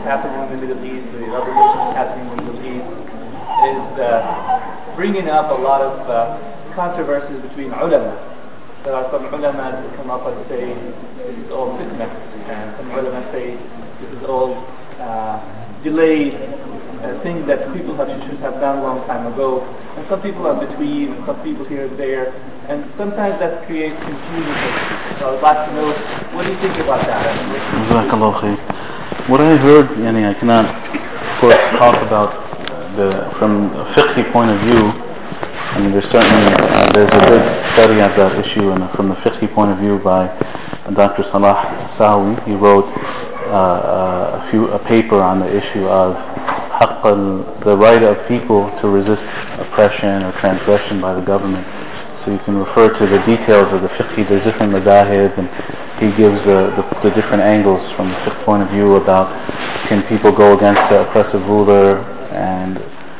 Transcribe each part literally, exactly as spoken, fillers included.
happening in the Middle East, the revolutions happening in the Middle East, is uh, bringing up a lot of uh, controversies between ulama. There are some ulama that come up and say this is all fitna, and some ulama say this is all uh, delayed uh, things that people have, should have done a long time ago. And some people are between, and some people here and there, and sometimes that creates confusion. So I'd like to know, what do you think about that? Jazakallah khair. What I heard, yani I cannot of course talk about the from a fiqhi point of view. I mean, there's certainly uh, there's a good study of that issue, and from the fiqhi point of view by Doctor Salah Sawi. He wrote uh, a few a paper on the issue of haqq al, the right of people to resist oppression or transgression by the government. So you can refer to the details of the fiqh. There's different madahib, and he gives the, the, the different angles from the fiqh point of view about can people go against the oppressive ruler. And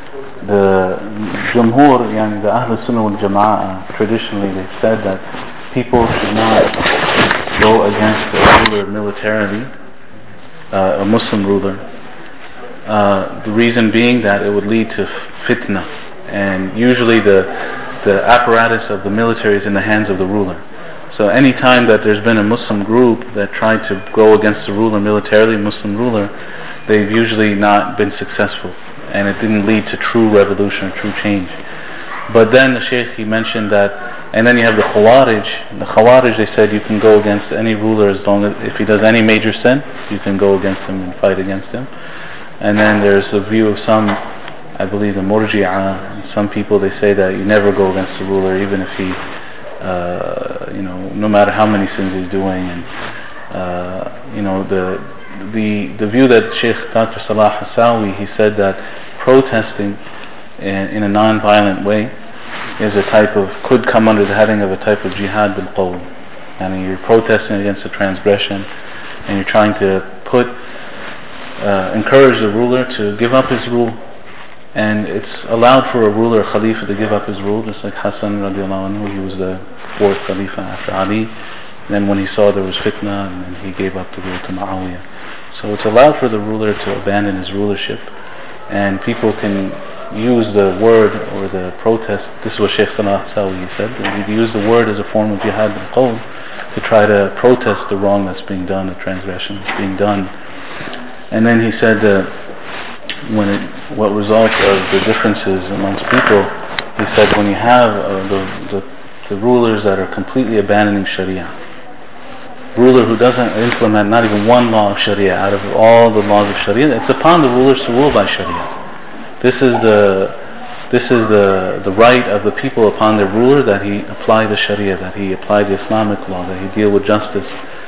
the Jumhur, yani the Ahl Sunnah wal Jama'ah, traditionally they've said that people should not go against the ruler militarily, uh, a Muslim ruler. Uh, the reason being that it would lead to fitna, and usually the the apparatus of the military is in the hands of the ruler. So any time that there's been a Muslim group that tried to go against the ruler militarily, Muslim ruler, they've usually not been successful, and it didn't lead to true revolution or true change. But then the Shaykh, he mentioned that, and then you have the Khawarij. The Khawarij, they said you can go against any ruler as long as, if he does any major sin, you can go against him and fight against him. And then there's the view of some, I believe the Murji'ah, some people, they say that you never go against the ruler even if he, uh, you know, no matter how many sins he's doing. And uh, you know, the the the view that Sheikh Doctor Salah Hassawi, he said that protesting in, in a non-violent way is a type of, could come under the heading of a type of jihad bil qawl. And you're protesting against a transgression, and you're trying to put, uh, encourage the ruler to give up his rule. And it's allowed for a ruler, a Khalifa, to give up his rule, just like Hassan radiallahu anhu, he was the fourth Khalifa after Ali. And then when he saw there was fitna, and then he gave up the rule to Muawiyah. So it's allowed for the ruler to abandon his rulership, and people can use the word or the protest. This is what Shaykh Salah Sawi said, that you use the word as a form of jihad al-qawl to try to protest the wrong that's being done, the transgression that's being done. And then he said that when it, what results of the differences amongst people, he said when you have uh, the, the, the rulers that are completely abandoning Sharia, ruler who doesn't implement not even one law of Sharia out of all the laws of Sharia, it's upon the rulers to rule by Sharia. This is the this is the, the right of the people upon their ruler, that he apply the Sharia, that he apply the Islamic law, that he deal with justice.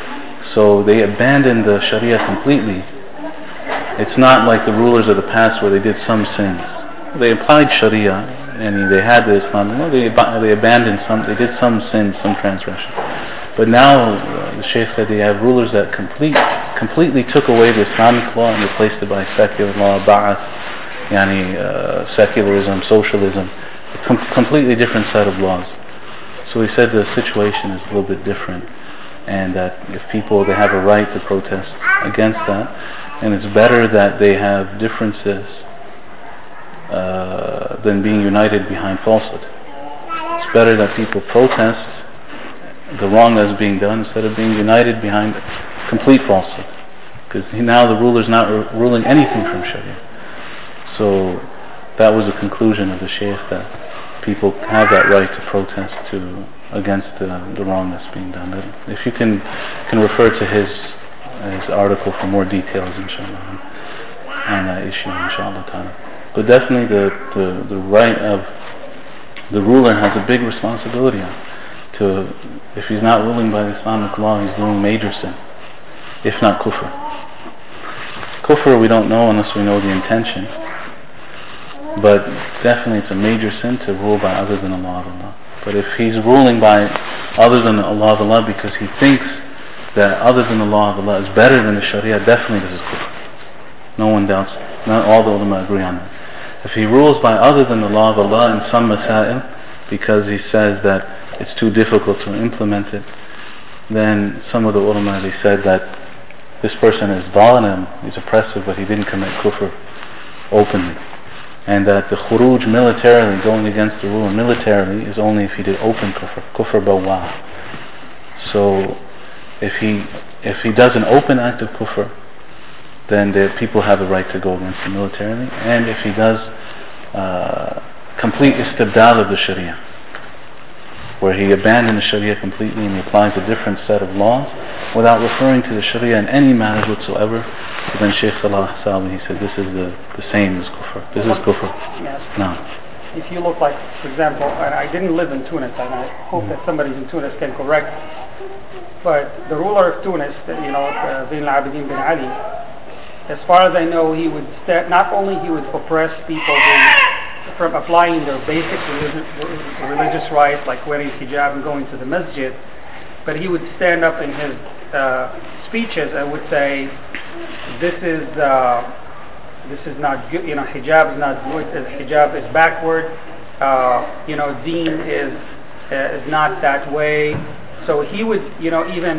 So they abandon the Sharia completely. It's not like the rulers of the past where they did some sins. They applied Sharia and they had the Islam. No, they they abandoned some. They did some sins, some transgression. But now uh, the Shaykh said they have rulers that complete, completely took away the Islamic law and replaced it by secular law, ba'ath, yani uh, secularism, socialism, a com- completely different set of laws. So he said the situation is a little bit different, and that if people, they have a right to protest against that. And it's better that they have differences uh, than being united behind falsehood. It's better that people protest the wrong that's being done instead of being united behind complete falsehood. Because now the ruler's not r- ruling anything from Sharia. So that was the conclusion of the Shaykh, that people have that right to protest to against the, the wrong that's being done. If you can can refer to his his article for more details, inshallah, on that issue, inshallah ta'ala. But definitely the, the, the right of the ruler has a big responsibility to, if he's not ruling by the Islamic law, he's doing major sin, if not kufr. Kufr we don't know unless we know the intention, but definitely it's a major sin to rule by other than Allah of Allah. But if he's ruling by other than Allah of Allah because he thinks that other than the law of Allah is better than the Sharia, definitely this is kufr. No one doubts. Not all the ulama agree on that. If he rules by other than the law of Allah in some masail, because he says that it's too difficult to implement it, then some of the ulama, they said that this person is zalim, he's oppressive, but he didn't commit kufr openly. And that the khuruj militarily, going against the rule militarily, is only if he did open kufr, kufr bawah. So if he if he does an open act of kufr, then the people have the right to go against him militarily. And if he does uh, complete istibdal of the Sharia, where he abandoned the Sharia completely and he applies a different set of laws without referring to the Sharia in any matters whatsoever, then Shaykh Salah Salmi, he said, this is the, the same as kufr. This is kufr. Yes. No. If you look like, for example, and I didn't live in Tunis, and I hope mm. that somebody in Tunis can correct, but the ruler of Tunis, you know, uh, Zain al-Abidin bin Ali, as far as I know, he would sta- not only he would oppress people who, from applying their basic religious, religious rights, like wearing hijab and going to the masjid, but he would stand up in his uh, speeches and would say, this is uh, this is not good, you know, hijab is not good, hijab is backward, uh, you know, deen is uh, is not that way. So he would, you know, even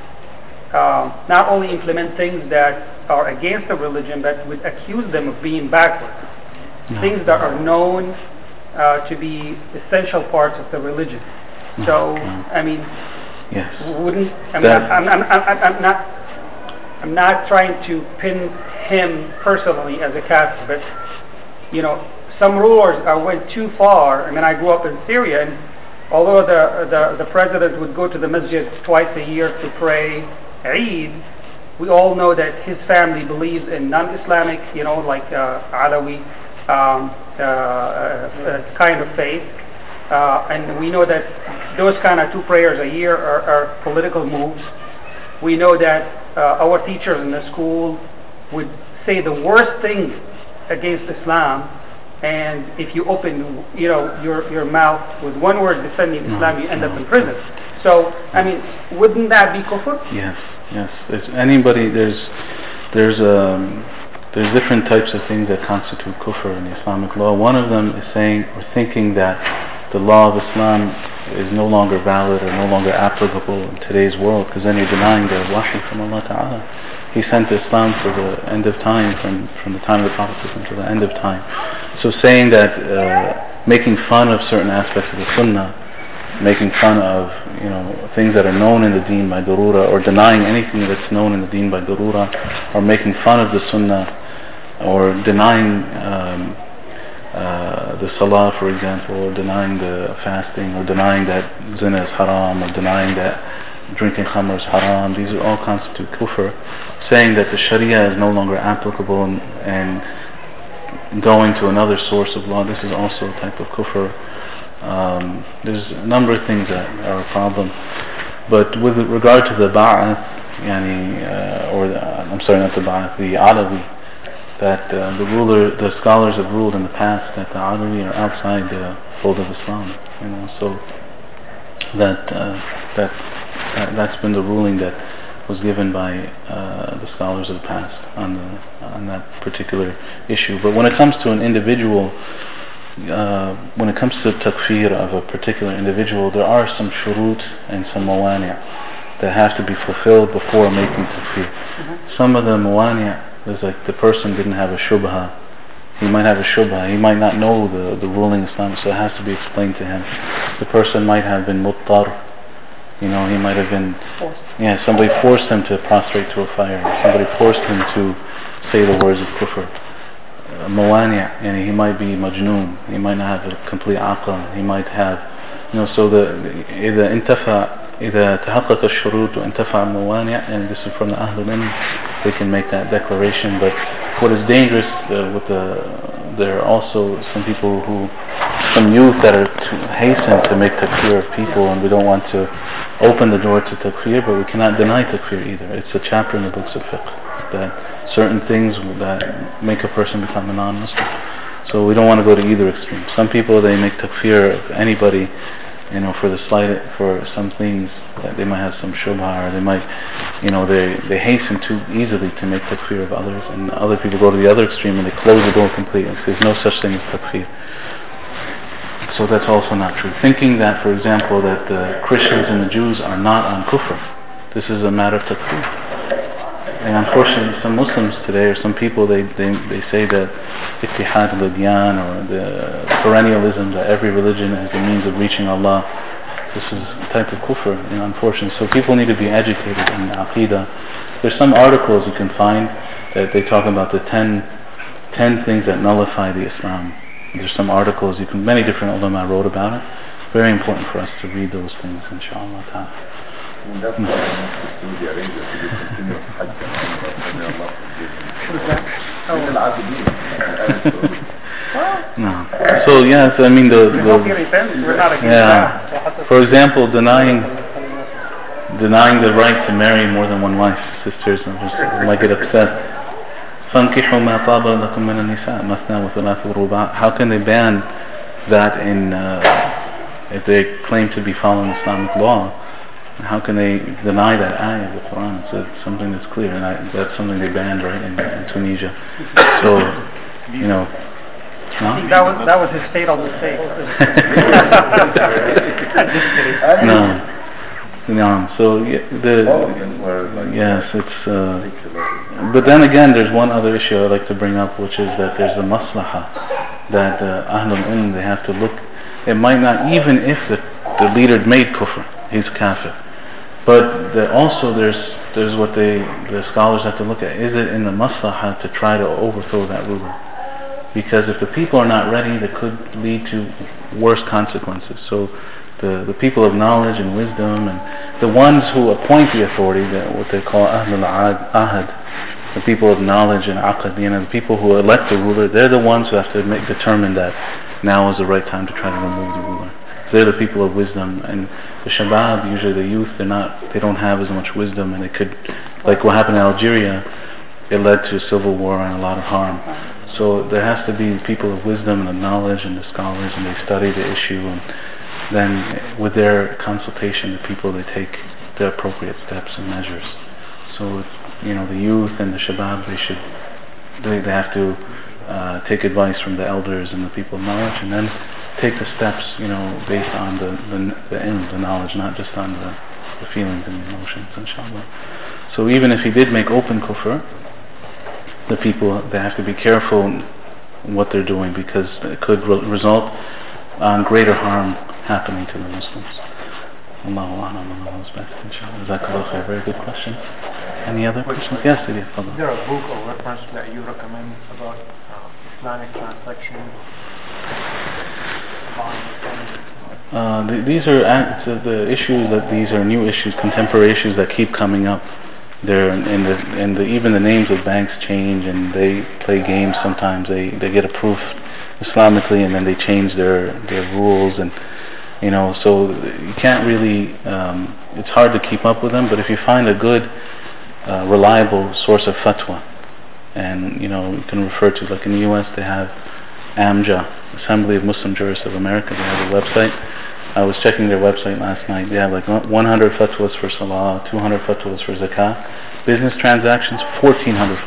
uh, not only implement things that are against the religion, but would accuse them of being backward. No. Things that are known uh, to be essential parts of the religion. No. So, no. I mean, yes. wouldn't I'm not, I'm, I'm, I'm, I'm not I'm not trying to pin him personally as a Catholic, but you know, some rulers uh, went too far. I mean, I grew up in Syria, and although the the, the president would go to the masjid twice a year to pray Eid, we all know that his family believes in non-Islamic, you know, like uh, Alawi um, uh, uh, kind of faith, uh, and we know that those kind of two prayers a year are, are political moves. We know that uh, our teachers in the school would say the worst things against Islam, and if you open, you know, your your mouth with one word defending Islam, you end up in prison. So, I mean, wouldn't that be kufr? Yes, yes. There's anybody. There's there's um there's different types of things that constitute kufr in the Islamic law. One of them is saying or thinking that the law of Islam is no longer valid or no longer applicable in today's world, because then you're denying the wahi from Allah Ta'ala. He sent Islam for the end of time, from, from the time of the Prophet to the end of time. So saying that, uh, making fun of certain aspects of the Sunnah, making fun of, you know, things that are known in the deen by darura, or denying anything that's known in the deen by darura, or making fun of the Sunnah, or denying um, uh, the Salah, for example, or denying the fasting, or denying that zina is haram, or denying that drinking khamr is haram. These are all constitute kufr. Saying that the Sharia is no longer applicable and, and going to another source of law, this is also a type of kufr. Um, there's a number of things that are a problem. But with regard to the Ba'ath, yani, uh, or the, I'm sorry, not the Ba'ath, the Alawi, that uh, the ruler, the scholars have ruled in the past that the Alawi are outside the fold of Islam. You know, so that uh, that uh, that's been the ruling that was given by uh, the scholars of the past on the on that particular issue. But when it comes to an individual, uh, when it comes to takfir of a particular individual, there are some shurut and some mawani' that have to be fulfilled before making takfir. Mm-hmm. Some of the mawani' is like the person didn't have a shubha. He might have a shubha. He might not know the, the ruling Islam, so it has to be explained to him. The person might have been muttar. You know, he might have been, yeah, somebody forced him to prostrate to a fire. Somebody forced him to say the words of kufr. Mawani', and he might be majnoon. He might not have a complete aql. He might have, you know, so the إذا انتفع إذا تحقق الشروط وانتفع الموانع, and this is from the Ahlul Ilm, they can make that declaration. But what is dangerous uh, with the, there are also some people who, some youth that are to hasten to make takfir of people, and we don't want to open the door to takfir, but we cannot deny takfir either. It's a chapter in the books of fiqh that certain things that make a person become a non-Muslim. So we don't want to go to either extreme. Some people, they make takfir of anybody, you know, for the slight, for some things that they might have some shubha, or they might, you know, they they hasten too easily to make takfir of others, and other people go to the other extreme and they close the door completely. There's no such thing as takfir. So that's also not true. Thinking that, for example, that the Christians and the Jews are not on kufr, this is a matter of takfir. And unfortunately, some Muslims today, or some people, they, they, they say that ittihad al-adyan, or the perennialism, that every religion is a means of reaching Allah. This is a type of kufr, you know, unfortunately. So people need to be educated in aqidah. There's some articles you can find that they talk about the ten, ten things that nullify the Islam. There's some articles, you can, many different ulama wrote about it. Very important for us to read those things, inshallah ta'ala. And that's why I went to Saudi Arabia to do continuous Hajj and Allah forgive me. No. So yes, I mean the, the yeah. For example, denying denying the right to marry more than one wife, sisters, and just might get upset. فَانْكِحُوا مَا طَابَ لَكُم مِّنَ النِّسَاءِ مَثْنَى وَثُلَاثَ وَرُبَاعَ. How can they ban that in uh, if they claim to be following Islamic law? How can they deny that ayah of the Quran? It's, it's something that's clear, and I, that's something they banned right in, in Tunisia. So, you know. Huh? That was that was his fatal mistake. no, no. So yeah, the yes, it's. Uh, but then again, there's one other issue I'd like to bring up, which is that there's the maslaha that uh, Ahlul Ilm, they have to look. It might not, even if the the leader made kufr, he's kafir. But the, also there's there's what they the scholars have to look at. Is it in the maslaha to try to overthrow that ruler? Because if the people are not ready, that could lead to worse consequences. So the, the people of knowledge and wisdom, and the ones who appoint the authority, that what they call Ahlul Ahad, the people of knowledge and aqd, you know, the people who elect the ruler, they're the ones who have to make, determine that now is the right time to try to remove the ruler. They're the people of wisdom, and the shabab, usually the youth, they're not, they don't have as much wisdom, and it could, like what happened in Algeria, it led to civil war and a lot of harm. So there has to be people of wisdom and of knowledge, and the scholars, and they study the issue, and then with their consultation, the people, they take the appropriate steps and measures. So, you know, the youth and the shabab, they should, they, they have to uh, take advice from the elders and the people of knowledge, and then take the steps, you know, based on the the, the ilm, the knowledge, not just on the, the feelings and the emotions, inshallah. So even if he did make open kufr, the people, they have to be careful what they're doing, because it could re- result on greater harm happening to the Muslims. Allahu a'lam, Allah's best, inshallah. Jazakallah khair. Very good question. Any other questions? Yes, Sidi. Is there a book or reference that you recommend about uh, Islamic transaction? Uh, th- these are act- uh, the issues that these are new issues, contemporary issues that keep coming up. They're in the and the, even the names of banks change, and they play games sometimes. They they get approved Islamically, and then they change their their rules, and you know, so you can't really. Um, it's hard to keep up with them. But if you find a good, uh, reliable source of fatwa, and you know, you can refer to, like in the U S they have AMJA, Assembly of Muslim Jurists of America. They have a website. I was checking their website last night. They have like one hundred fatwas for salah, two hundred fatwas for zakah. Business transactions, fourteen hundred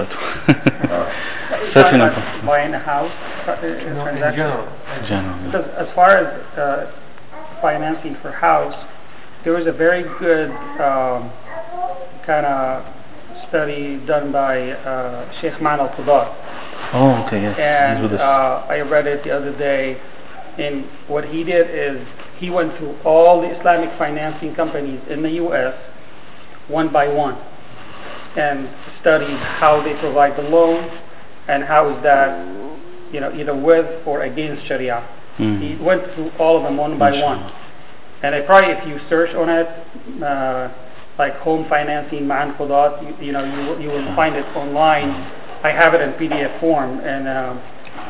fatwas. Such an like buying a house uh, no, transaction. in general. General. Because as far as uh, financing for house, there was a very good um, kind of study done by uh, Sheikh Man al-Qudar. Oh, okay, yes. And uh, I read it the other day. And what he did is he went through all the Islamic financing companies in the U S one by one and studied how they provide the loan and how is that, you know, either with or against Sharia. Mm. He went through all of them one by one. And I probably, if you search on it, uh, like home financing, Ma'an Qudat, you, you know, you, you will find it online. I have it in P D F form, and um,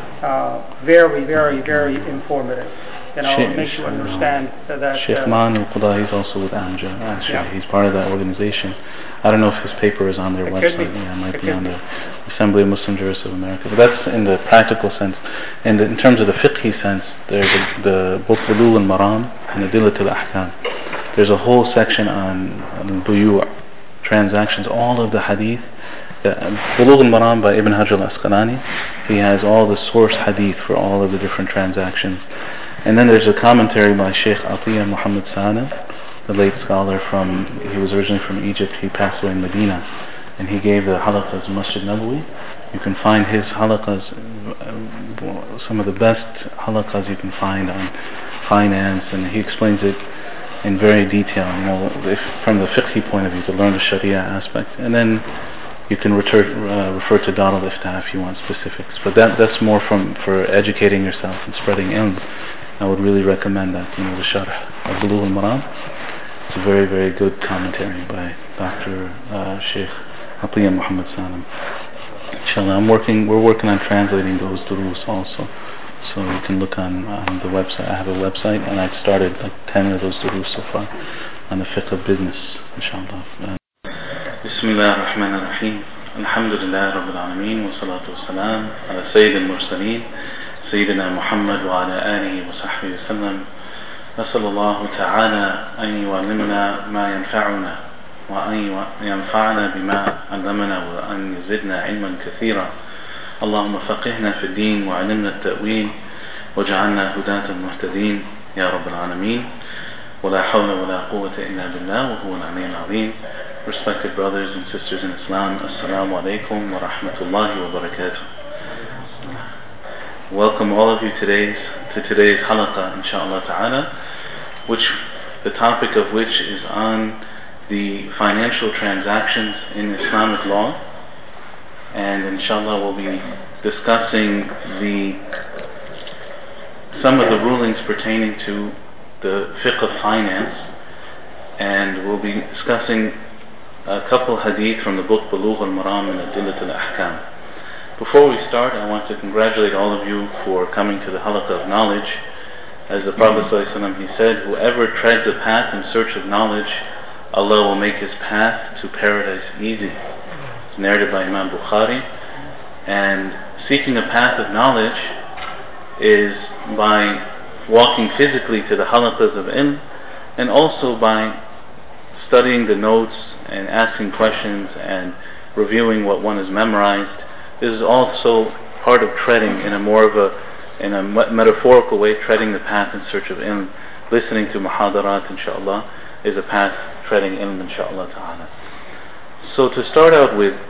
uh, very, very, very informative. You know, it makes you understand that. that Sheikh uh, Man al-Qudai is also with AMJA. Actually, yeah. He's part of that organization. I don't know if his paper is on their it website. Yeah, it might it be on the Assembly of Muslim Jurists of America. But that's in the practical sense. And in terms of the fiqhi sense, there's a, the book Bulugh al-Maram and Adilat al-Ahkam. There's a whole section on, on buyu', transactions, all of the hadith. Bulugh al-Maram by Ibn Hajar al-Asqalani. He has all the source hadith for all of the different transactions. And then there's a commentary by Sheikh Atiyah Muhammad Sa'ad, the late scholar from, he was originally from Egypt, he passed away in Medina. and he gave the halaqas in Masjid Nabawi. You can find his halaqas, uh, some of the best halaqas you can find on finance, and he explains it in very detail, you know, if, from the fiqhi point of view, to learn the Sharia aspect. And then you can refer, uh, refer to Dar al-Iftah if you want specifics. But that that's more from for educating yourself and spreading ilm. I would really recommend that, you know, the Sharh al-Bulugh al-Maram. It's a very, very good commentary by Doctor Uh, Sheikh Atiyah Muhammad Salam. Inshallah, I'm working, we're working on translating those durus also. So you can look on, on the website. I have a website, and I've started like ten of those durus so far on the fiqh of business, inshallah. Uh, Bismillah ar-Rahman ar-Rahim. Alhamdulillah Rabbil Alameen. Wa salatu wa salam ala Sayyid al-Mursaleen. Sayyidina Muhammad wa ala alihi wa sahbihi wa sallam. نسأل الله تعالى أن يعلمنا ما ينفعنا وأن ينفعنا بما علمنا وأن يزدنا علما كثيرا. اللهم فقهنا في الدين وعلمنا التأويل وجعلنا هداة المهتدين يا رب العالمين. ولا حول ولا قوة إلا بالله وهو العلي العظيم. Respected brothers and sisters in Islam, Assalamu alaikum wa rahmatullahi wa barakatuh. Welcome all of you today's, to today's halaqah, inshaAllah ta'ala, which the topic of which is on the financial transactions in Islamic law. And inshallah we'll be discussing the some of the rulings pertaining to the fiqh of finance, and we'll be discussing a couple hadith from the book Bulugh al-Maram and Adillat al-Ahkam. Before we start, I want to congratulate all of you for coming to the halaqah of knowledge. As the Prophet ﷺ, he said, whoever treads a path in search of knowledge, Allah will make his path to paradise easy. It's narrated by Imam Bukhari. And seeking a path of knowledge is by walking physically to the halaqahs of ilm, and also by studying the notes and asking questions and reviewing what one has memorized. This is also part of treading in a more of a in a metaphorical way, treading the path in search of ilm. Listening to muhadarat, inshaAllah, is a path treading ilm, inshaAllah ta'ala. So to start out with,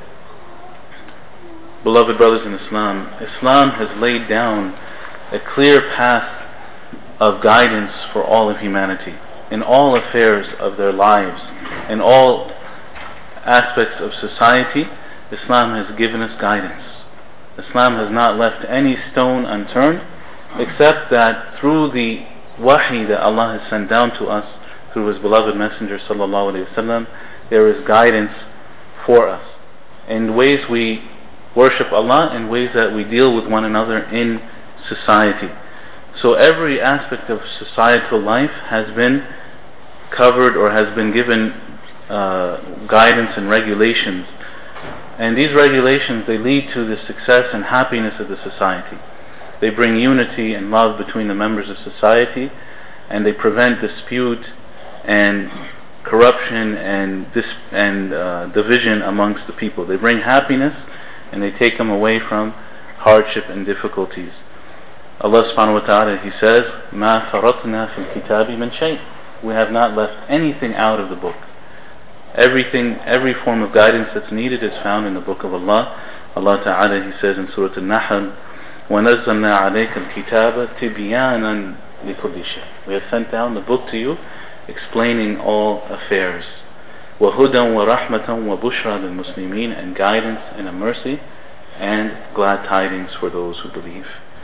beloved brothers in Islam, Islam has laid down a clear path of guidance for all of humanity, in all affairs of their lives, in all aspects of society. Islam has given us guidance. Islam has not left any stone unturned, except that through the wahi that Allah has sent down to us through His beloved Messenger sallallahu alaihi wasallam, there is guidance for us in ways we worship Allah, in ways that we deal with one another in society. So every aspect of societal life has been covered or has been given uh, guidance and regulations. And these regulations, they lead to the success and happiness of the society. They bring unity and love between the members of society, and they prevent dispute and corruption and dis and uh, division amongst the people. They bring happiness, and they take them away from hardship and difficulties. Allah subhanahu wa ta'ala, He says, مَا فَرَطْنَا فِي الْكِتَابِ مِنْ شَيْءٍ. We have not left anything out of the book. Everything, every form of guidance that's needed is found in the book of Allah. Allah Ta'ala, He says in Surah Al-Nahl, وَنَزَّلْنَا عَلَيْكَ الْكِتَابَ تِبْيَانًا لِكُلِّ شَيْءٍ. We have sent down the book to you, explaining all affairs. وَهُدًى وَرَحْمَةً وَبُشْرَى لِلْمُسْلِمِينَ. And guidance and a mercy and glad tidings for those who believe.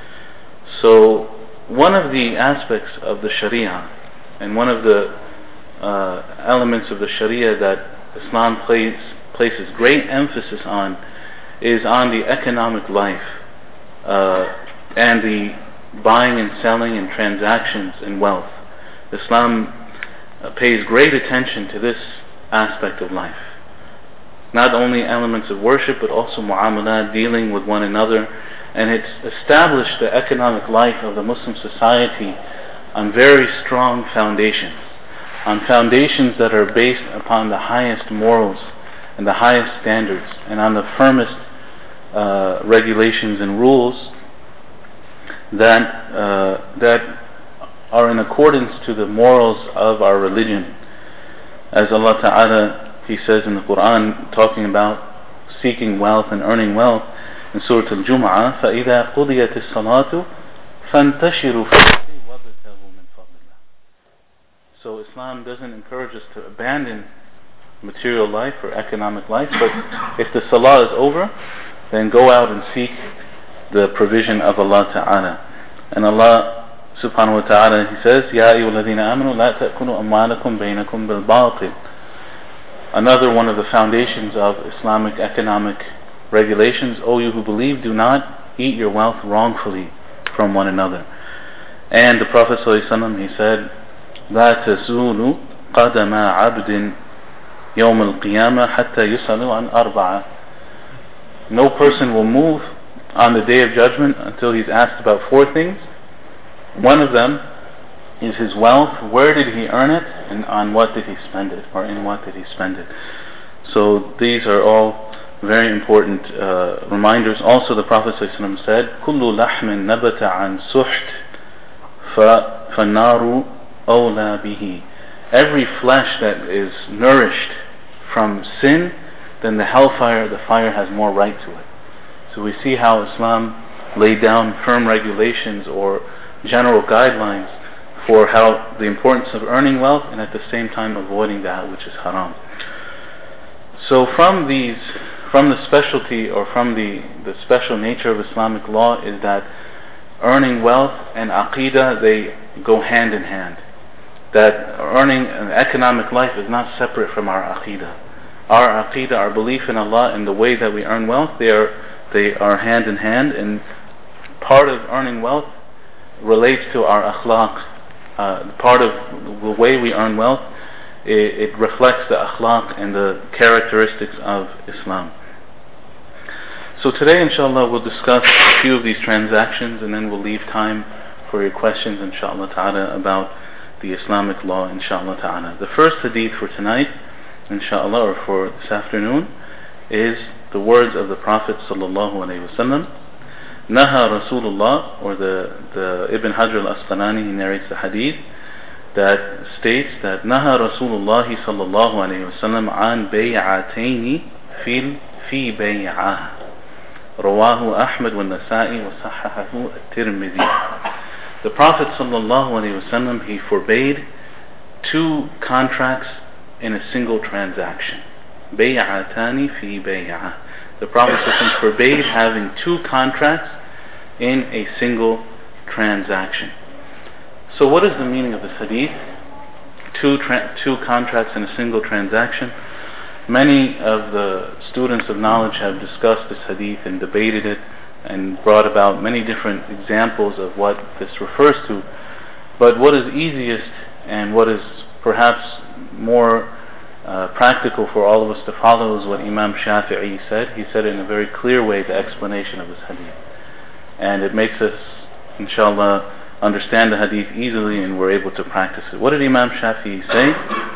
So, one of the aspects of the Sharia, and one of the Uh, elements of the Sharia that Islam plays, places great emphasis on, is on the economic life uh, and the buying and selling and transactions in wealth. Islam uh, pays great attention to this aspect of life. Not only elements of worship, but also mu'amalat, dealing with one another, and it's established the economic life of the Muslim society on very strong foundations. On foundations that are based upon the highest morals and the highest standards, and on the firmest uh, regulations and rules that uh, that are in accordance to the morals of our religion. As Allah Ta'ala, He says in the Quran, talking about seeking wealth and earning wealth in Surah Al-Jum'ah, فَإِذَا قُضِيَتِ الصَّلَاةُ فَانْتَشِرُوا فِي الْأَرْضِ وَابْتَغُوا مِنْ فَضْلِ اللَّهِ. So Islam doesn't encourage us to abandon material life or economic life, but if the salah is over, then go out and seek the provision of Allah Ta'ala. And Allah Subhanahu wa Ta'ala, He says, يَا أَيُّهَا الَّذِينَ آمَنُوا لَا تَأْكُلُوا أَمْوَالَكُمْ بَيْنَكُمْ بِالْبَاطِلِ. Another one of the foundations of Islamic economic regulations: O you who believe, do not eat your wealth wrongfully from one another. And the Prophet ﷺ, he said, لا تزول قدم عبد يوم القيامة حتى يسأل عن أربعة. No person will move on the day of judgment until he's asked about four things. One of them is his wealth. Where did he earn it, and on what did he spend it, or in what did he spend it? So these are all very important uh, reminders. Also the Prophet ﷺ said, كل لحم نبت عن سحت فالنار أولى به. Every flesh that is nourished from sin, then the hellfire, the fire has more right to it. So we see how Islam laid down firm regulations or general guidelines for how the importance of earning wealth and at the same time avoiding that which is haram. So from these, from the specialty or from the, the special nature of Islamic law is that earning wealth and aqeedah, they go hand in hand. That earning an economic life is not separate from our aqeedah. Our aqeedah, our belief in Allah and the way that we earn wealth, they are, they are hand in hand, and part of earning wealth relates to our akhlaq. Uh, part of the way we earn wealth, it, it reflects the akhlaq and the characteristics of Islam. So today, inshallah, we'll discuss a few of these transactions, and then we'll leave time for your questions, inshallah ta'ala, about the Islamic law, inshallah ta'ala. The first hadith for tonight, inshallah, or for this afternoon, is the words of the Prophet sallallahu alaihi wasallam. Naha Rasulullah, or the, the Ibn Hajar al-Asqalani, he narrates the hadith that states that Naha Rasulullah sallallahu alayhi wa sallam an bay'ataini fil fi bay'ah. Rawahu Ahmad wa Nasa'i wa sahahahu at-Tirmidhi. The Prophet sallallahu alayhi wa sallam, he forbade two contracts in a single transaction. Bay'atani fi bay'ah. The Prophet ﷺ forbade having two contracts in a single transaction. So what is the meaning of this hadith? Two, tra- two contracts in a single transaction. Many of the students of knowledge have discussed this hadith and debated it and brought about many different examples of what this refers to. But what is easiest and what is perhaps more Uh, practical for all of us to follow is what Imam Shafi'i said. He said it in a very clear way, the explanation of this hadith. And it makes us, inshallah, understand the hadith easily, and we're able to practice it. What did Imam Shafi'i say?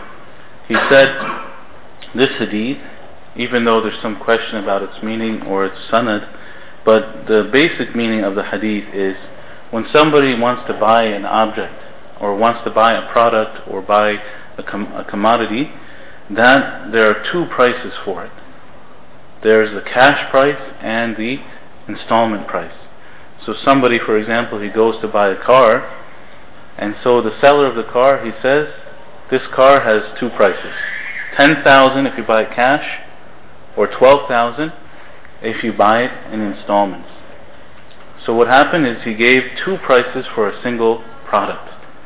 He said, this hadith, even though there's some question about its meaning or its sanad, but the basic meaning of the hadith is when somebody wants to buy an object or wants to buy a product or buy a, com- a commodity, that there are two prices for it. There's the cash price and the installment price. So somebody, for example, he goes to buy a car, and so the seller of the car, he says, this car has two prices. ten thousand if you buy it cash, or twelve thousand if you buy it in installments. So what happened is he gave two prices for a single product.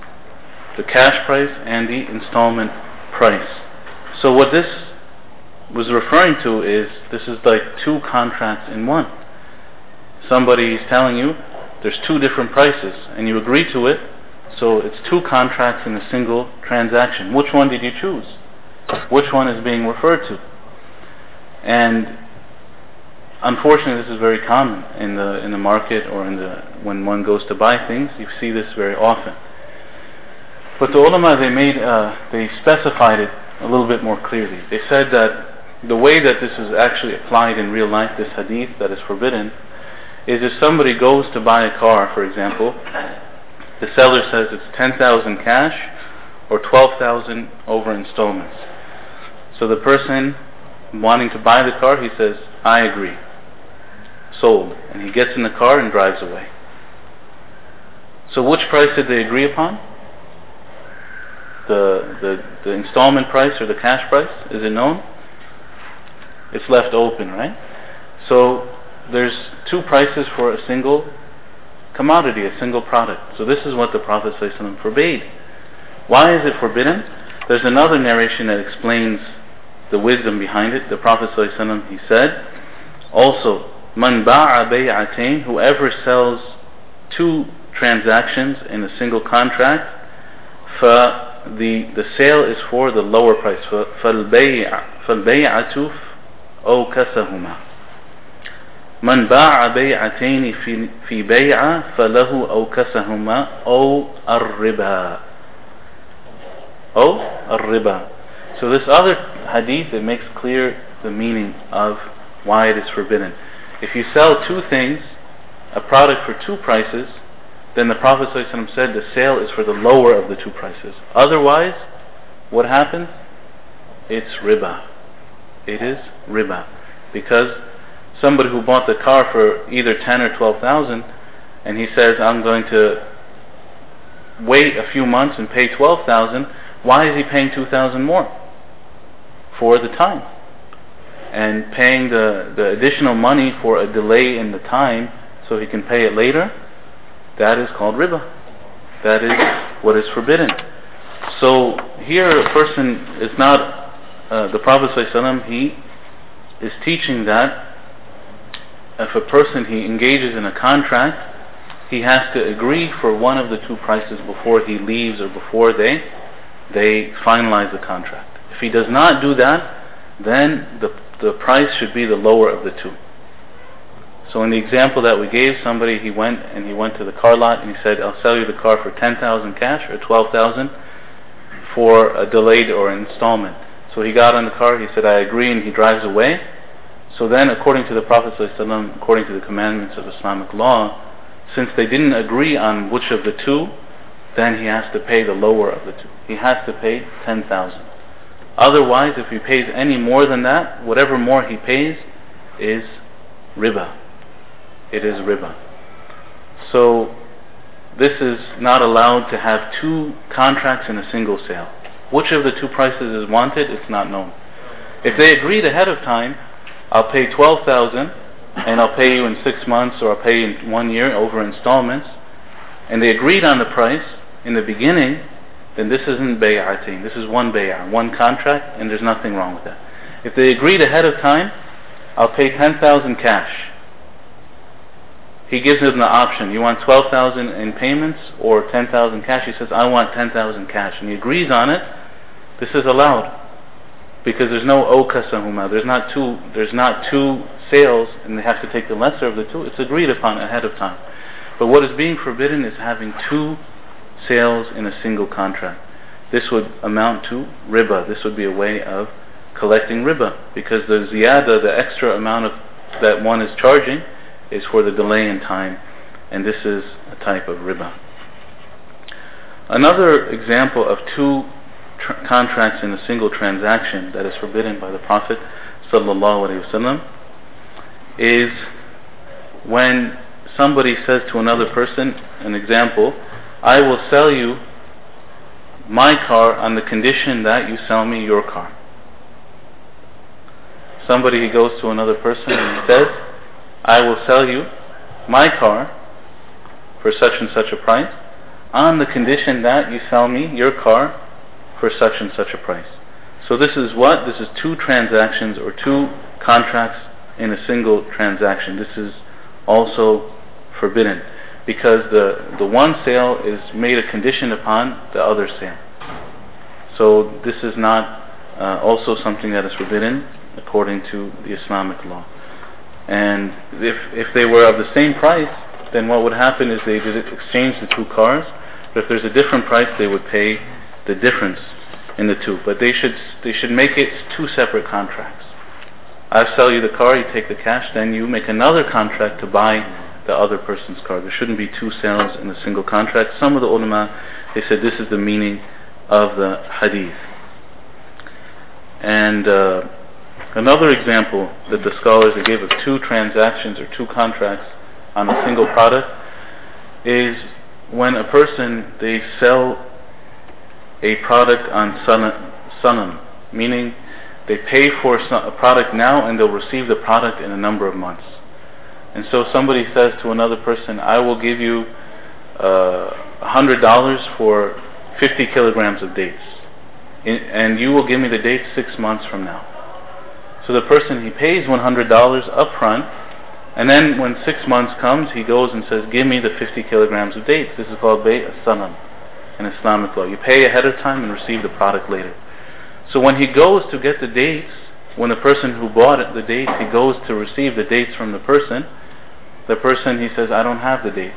The cash price and the installment price. So what this was referring to is, this is like two contracts in one. Somebody is telling you there's two different prices and you agree to it, so it's two contracts in a single transaction. Which one did you choose? Which one is being referred to? And unfortunately this is very common in the in the market, or in the when one goes to buy things. You see this very often. But the ulama, they made uh, they specified it a little bit more clearly. They said that the way that this is actually applied in real life, this hadith that is forbidden, is if somebody goes to buy a car, for example, the seller says it's ten thousand cash or twelve thousand over installments. So the person wanting to buy the car, he says, I agree. Sold. And he gets in the car and drives away. So which price did they agree upon? The, the, the installment price or the cash price? Is it known? It's left open, right? So there's two prices for a single commodity, a single product. So this is what the Prophet ﷺ forbade. Why is it forbidden? There's another narration that explains the wisdom behind it. The Prophet ﷺ, he said, also, Man ba'a bay'atain, whoever sells two transactions in a single contract, fa the the sale is for the lower price. فَالْبَيْعَةُ أَوْكَسَهُمَا من باع بيعتين في في بيعة فله أوكسهما أو الربا أو الربا. So this other hadith, it makes clear the meaning of why it is forbidden. If you sell two things, a product for two prices, then the Prophet ﷺ said the sale is for the lower of the two prices. Otherwise, what happens? It's riba. It is riba. Because somebody who bought the car for either ten or twelve thousand, and he says, I'm going to wait a few months and pay twelve thousand, why is he paying two thousand more? For the time. And paying the, the additional money for a delay in the time so he can pay it later, that is called riba. That is what is forbidden. So here a person is not, uh, the Prophet ﷺ, he is teaching that if a person, he engages in a contract, he has to agree for one of the two prices before he leaves or before they they finalize the contract. If he does not do that, then the the price should be the lower of the two. So in the example that we gave, somebody, he went and he went to the car lot and he said, I'll sell you the car for ten thousand cash or twelve thousand for a delayed or an installment. So he got on the car, he said, I agree, and he drives away. So then, according to the Prophet ﷺ, according to the commandments of Islamic law, since they didn't agree on which of the two, then he has to pay the lower of the two. He has to pay ten thousand. Otherwise, if he pays any more than that, whatever more he pays is riba. It is riba. So this is not allowed to have two contracts in a single sale. Which of the two prices is wanted, it's not known. If they agreed ahead of time, I'll pay twelve thousand and I'll pay you in six months or I'll pay you in one year over installments, and they agreed on the price in the beginning, then this isn't bay'atain. This is one bay'ah, one contract, and there's nothing wrong with that. If they agreed ahead of time, I'll pay ten thousand cash. He gives them the option. You want twelve thousand in payments or ten thousand cash? He says, I want ten thousand cash. And he agrees on it. This is allowed. Because there's no okasahuma. There's not two there's not two sales and they have to take the lesser of the two. It's agreed upon ahead of time. But what is being forbidden is having two sales in a single contract. This would amount to riba. This would be a way of collecting riba, because the ziyada, the extra amount of that one is charging, is for the delay in time, and this is a type of riba. Another example of two tr- contracts in a single transaction that is forbidden by the Prophet sallallahu alaihi wasallam is when somebody says to another person, an example, I will sell you my car on the condition that you sell me your car. Somebody, he goes to another person and he says, I will sell you my car for such and such a price on the condition that you sell me your car for such and such a price. So this is what? This is two transactions or two contracts in a single transaction. This is also forbidden, because the, the one sale is made a condition upon the other sale. So this is not uh, also something that is forbidden according to the Islamic law. And if if they were of the same price, then what would happen is they would exchange the two cars. But if there's a different price, they would pay the difference in the two. But they should they should make it two separate contracts. I sell you the car, you take the cash, then you make another contract to buy the other person's car. There shouldn't be two sales in a single contract. Some of the ulama, they said this is the meaning of the hadith. And uh, Another example that the scholars gave of two transactions or two contracts on a single product is when a person, they sell a product on sanam, meaning they pay for a product now and they'll receive the product in a number of months. And so somebody says to another person, I will give you uh, one hundred dollars for fifty kilograms of dates, in, and you will give me the dates six months from now. So the person, he pays one hundred dollars up front, and then when six months comes, he goes and says, give me the fifty kilograms of dates. This is called bay' as-sanam in Islamic law. You pay ahead of time and receive the product later. So when he goes to get the dates, when the person who bought it, the dates, he goes to receive the dates from the person, the person, he says, I don't have the dates.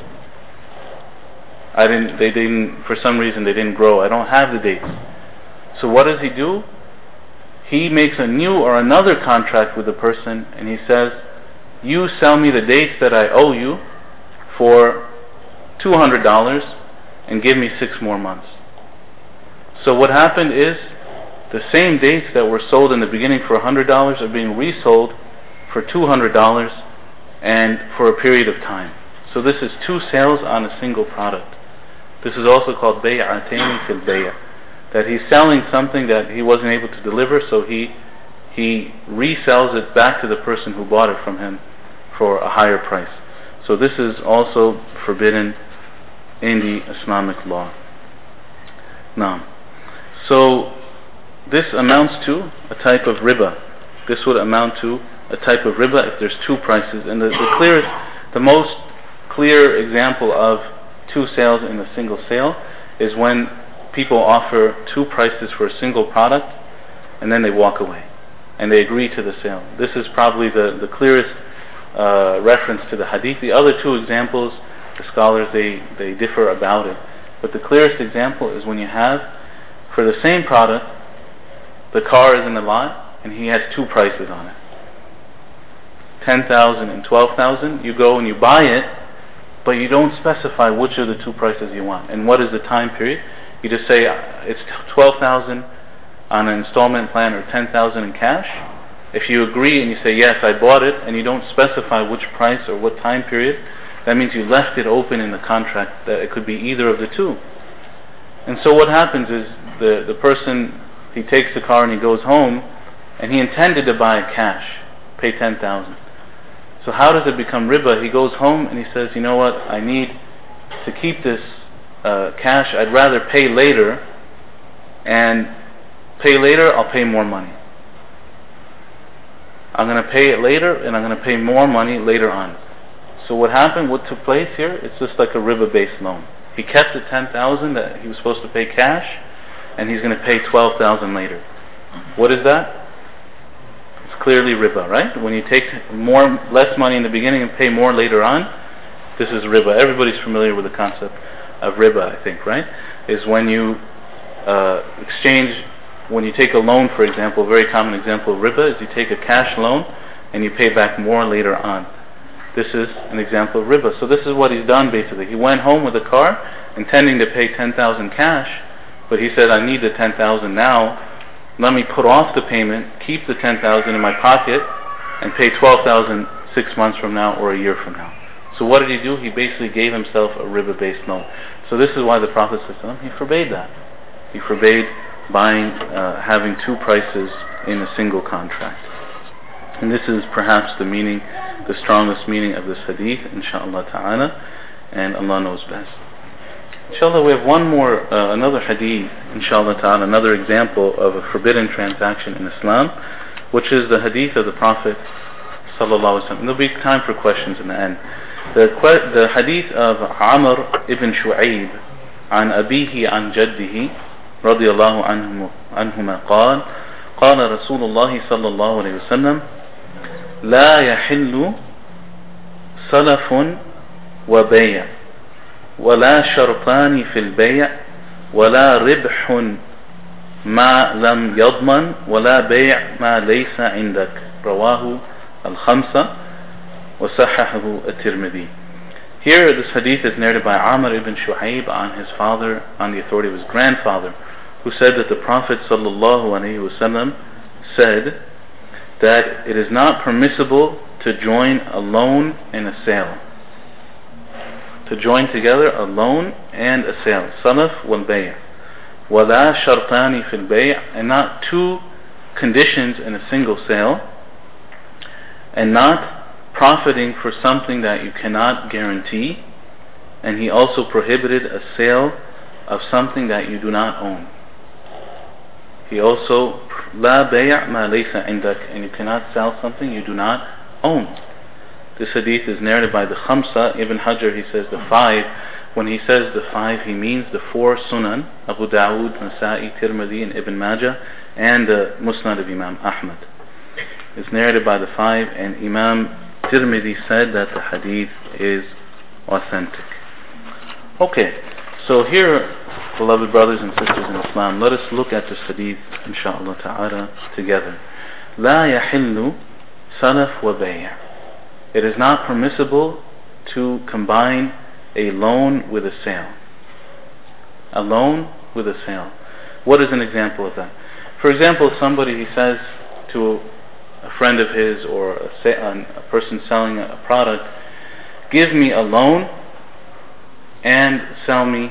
I didn't, they didn't, for some reason they didn't grow. I don't have the dates. So what does he do? He makes a new or another contract with the person, and he says, you sell me the dates that I owe you for two hundred dollars and give me six more months. So what happened is, the same dates that were sold in the beginning for one hundred dollars are being resold for two hundred dollars and for a period of time. So this is two sales on a single product. This is also called bay'atayn fil bay', that he's selling something that he wasn't able to deliver, so he he resells it back to the person who bought it from him for a higher price. So this is also forbidden in the Islamic law. Now, so this amounts to a type of riba. This would amount to a type of riba if there's two prices. And the, the clearest, the most clear example of two sales in a single sale is when people offer two prices for a single product and then they walk away and they agree to the sale. This is probably the, the clearest uh, reference to the hadith. The other two examples, the scholars, they, they differ about it. But the clearest example is when you have, for the same product, the car is in the lot and he has two prices on it, ten thousand and twelve thousand. You go and you buy it, but you don't specify which of the two prices you want and what is the time period. You just say it's twelve thousand on an installment plan or ten thousand in cash. If you agree and you say yes, I bought it, and you don't specify which price or what time period, that means you left it open in the contract that it could be either of the two. And so what happens is the, the person, he takes the car and he goes home and he intended to buy it cash, pay ten thousand. So how does it become riba? He goes home and he says, you know what, I need to keep this uh, cash, I'd rather pay later, and pay later, I'll pay more money. I'm going to pay it later and I'm going to pay more money later on. So what happened, what took place here, it's just like a riba-based loan. He kept the ten thousand that he was supposed to pay cash, and he's going to pay twelve thousand later. What is that? It's clearly riba, right? When you take more, less money in the beginning and pay more later on, this is riba. Everybody's familiar with the concept of riba, I think, right? Is when you uh, exchange, when you take a loan, for example, a very common example of riba is you take a cash loan and you pay back more later on. This is an example of riba. So this is what he's done basically. He went home with a car intending to pay ten thousand cash, but he said, I need the ten thousand now. Let me put off the payment, keep the ten thousand in my pocket, and pay twelve thousand six months from now or a year from now. So what did he do? He basically gave himself a riba-based loan. So this is why the Prophet ﷺ, he forbade that. He forbade buying, uh, having two prices in a single contract. And this is perhaps the meaning, the strongest meaning of this hadith, inshaAllah ta'ala, and Allah knows best. Inshallah, we have one more, uh, another hadith, inshallah ta'ala, another example of a forbidden transaction in Islam, which is the hadith of the Prophet sallallahu alaihi wasallam. There'll be time for questions in the end. The, the hadith of Amr ibn Shu'ayb عن أبيه عن جده رضي الله عنه عنهما قال قال رسول الله صلى الله عليه وسلم لا يحل سلف وبيع ولا شرطان في البيع ولا ربح ما لم يضمن ولا بيع ما ليس عندك رواه الخمسة وصححه الترمذي. Here this hadith is narrated by Amr ibn Shu'ayb on his father, on the authority of his grandfather, who said that the Prophet sallallahu alaihi wasallam said, that it is not permissible to join a loan and a sale. To join together a loan and a sale. Salaf wal bay'. وَلَا شَرْطَانِ فِي الْبَيْعِ, and not two conditions in a single sale, and not profiting for something that you cannot guarantee. And he also prohibited a sale of something that you do not own. He also, لا بيع ما ليس عندك, and you cannot sell something you do not own. This hadith is narrated by the Khamsa. Ibn Hajar, he says the five. When he says the five, he means the four Sunan, Abu Dawood, Nasa'i, Tirmidhi, and Ibn Majah, and the Musnad of Imam Ahmad. It's narrated by the five, and Imam Tirmidhi said that the hadith is authentic. Okay, so here, beloved brothers and sisters in Islam, let us look at this hadith, inshaAllah ta'ala, together. لا يحل سلف وبيع. It is not permissible to combine a loan with a sale. A loan with a sale. What is an example of that? For example, somebody, he says to a friend of his or a, a person selling a product, give me a loan and sell me,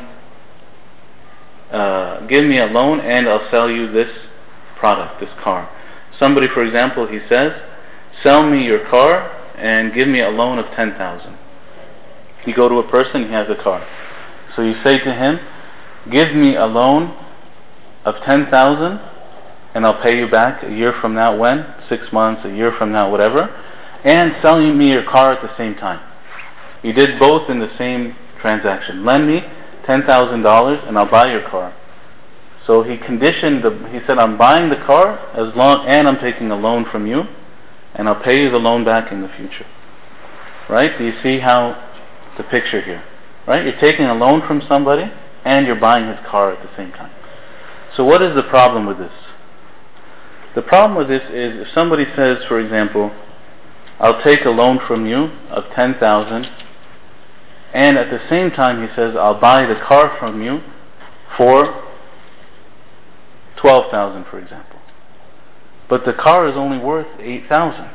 uh, give me a loan and I'll sell you this product, this car. Somebody, for example, he says, sell me your car and give me a loan of ten thousand. You go to a person, he has a car. So you say to him, give me a loan of ten thousand and I'll pay you back a year from now. When? Six months, a year from now, whatever. And sell me your car at the same time. You did both in the same transaction. Lend me ten thousand dollars and I'll buy your car. So he conditioned, the, he said, I'm buying the car as long, and I'm taking a loan from you, and I'll pay you the loan back in the future. Right? Do you see how the picture here? Right? You're taking a loan from somebody and you're buying his car at the same time. So what is the problem with this? The problem with this is if somebody says, for example, I'll take a loan from you of ten thousand, and at the same time he says, I'll buy the car from you for twelve thousand, for example. But the car is only worth eight thousand.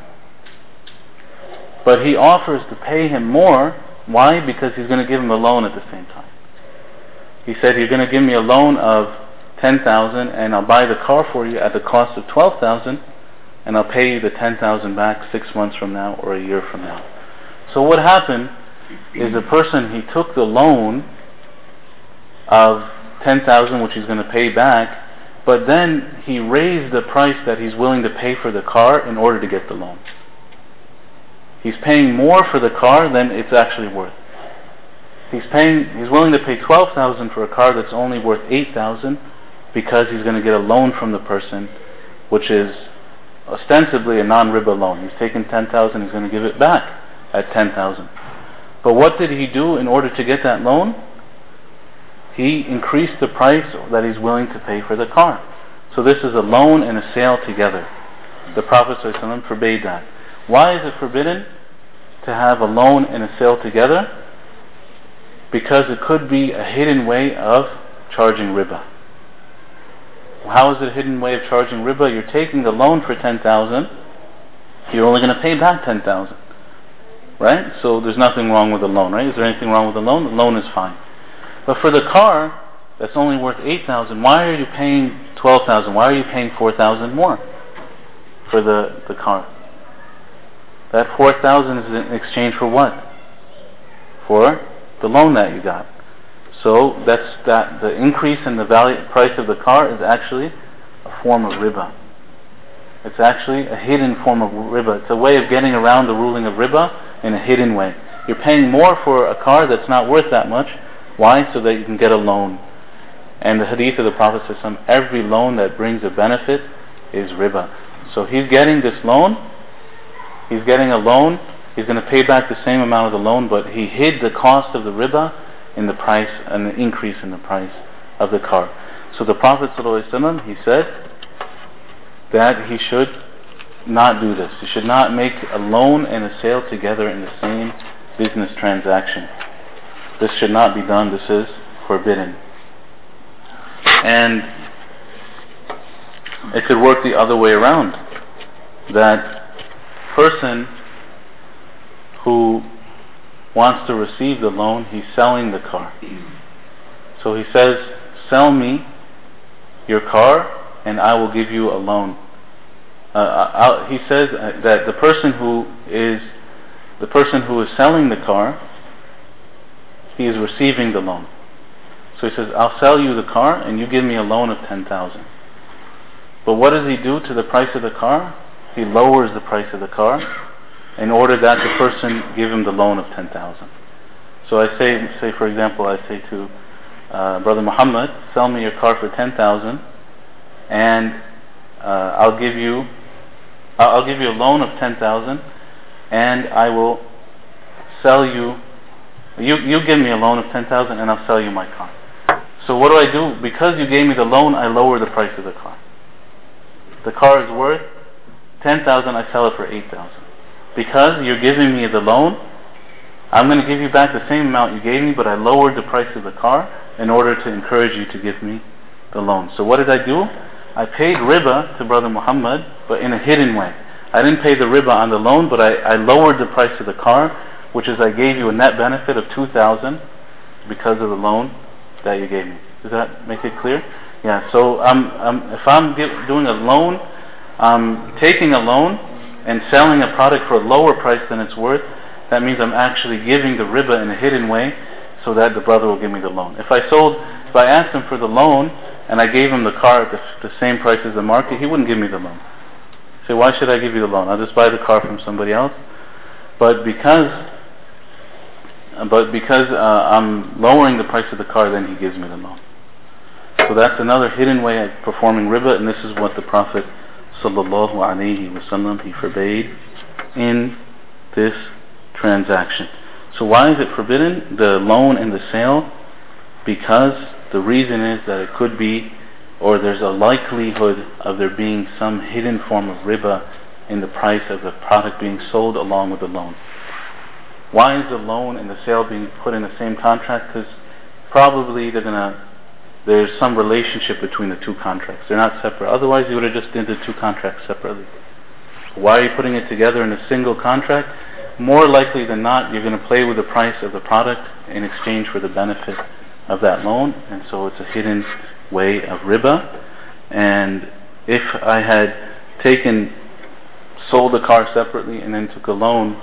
But he offers to pay him more. Why? Because he's going to give him a loan at the same time. He said, you're going to give me a loan of ten thousand and I'll buy the car for you at the cost of twelve thousand, and I'll pay you the ten thousand back six months from now or a year from now. So what happened is the person, he took the loan of ten thousand, which he's going to pay back, but then he raised the price that he's willing to pay for the car in order to get the loan. He's paying more for the car than it's actually worth. He's paying, he's willing to pay twelve thousand for a car that's only worth eight thousand because he's going to get a loan from the person, which is ostensibly a non-riba loan. He's taken ten thousand, he's going to give it back at ten thousand. But what did he do in order to get that loan? He increased the price that he's willing to pay for the car. So this is a loan and a sale together. The Prophet ﷺ forbade that. Why is it forbidden to have a loan and a sale together? Because it could be a hidden way of charging riba. How is it a hidden way of charging riba? You're taking the loan for ten thousand, you're only going to pay back ten thousand. Right? So there's nothing wrong with the loan, right? Is there anything wrong with the loan? The loan is fine. But for the car that's only worth eight thousand, why are you paying twelve thousand? Why are you paying four thousand more for the, the car? That four thousand is in exchange for what? For the loan that you got. So that's that the increase in the value price of the car is actually a form of riba. It's actually a hidden form of riba. It's a way of getting around the ruling of riba in a hidden way. You're paying more for a car that's not worth that much. Why? So that you can get a loan. And the hadith of the Prophet says, every loan that brings a benefit is riba. So he's getting this loan. He's getting a loan. He's going to pay back the same amount of the loan, but he hid the cost of the riba in the price and the increase in the price of the car. So the Prophet ﷺ, he said that he should not do this. He should not make a loan and a sale together in the same business transaction. This should not be done. This is forbidden. And it could work the other way around. that person who wants to receive the loan, he's selling the car. So he says, sell me your car and I will give you a loan. Uh, I'll, he says that the person who is the person who is selling the car, he is receiving the loan. So he says, I'll sell you the car and you give me a loan of ten thousand. But what does he do to the price of the car? He lowers the price of the car in order that the person give him the loan of ten thousand. So I say, say for example, I say to uh, Brother Muhammad, sell me your car for ten thousand, and uh, I'll give you, I'll give you a loan of ten thousand, and I will sell you. You you give me a loan of ten thousand, and I'll sell you my car. So what do I do? Because you gave me the loan, I lower the price of the car. The car is worth ten thousand, I sell it for eight thousand. Because you're giving me the loan, I'm going to give you back the same amount you gave me, but I lowered the price of the car in order to encourage you to give me the loan. So what did I do? I paid riba to Brother Muhammad, but in a hidden way. I didn't pay the riba on the loan, but I, I lowered the price of the car, which is I gave you a net benefit of two thousand because of the loan that you gave me. Does that make it clear? Yeah, so um, um, if I'm give, doing a loan, I'm taking a loan and selling a product for a lower price than it's worth, that means I'm actually giving the riba in a hidden way so that the brother will give me the loan. If I sold, if I asked him for the loan and I gave him the car at the, the same price as the market, he wouldn't give me the loan. Say, why should I give you the loan? I'll just buy the car from somebody else. But because but because uh, I'm lowering the price of the car, then he gives me the loan. So that's another hidden way of performing riba, and this is what the Prophet sallallahu alaihi wasallam, he forbade in this transaction. So why is it forbidden, the loan and the sale? Because the reason is that it could be, or there's a likelihood of there being some hidden form of riba in the price of the product being sold along with the loan. Why is the loan and the sale being put in the same contract? Because probably they're gonna, there's some relationship between the two contracts. They're not separate. Otherwise you would have just did the two contracts separately. Why are you putting it together in a single contract? More likely than not, you're going to play with the price of the product in exchange for the benefit of that loan, and so it's a hidden way of riba. And if I had taken, sold the car separately and then took a loan,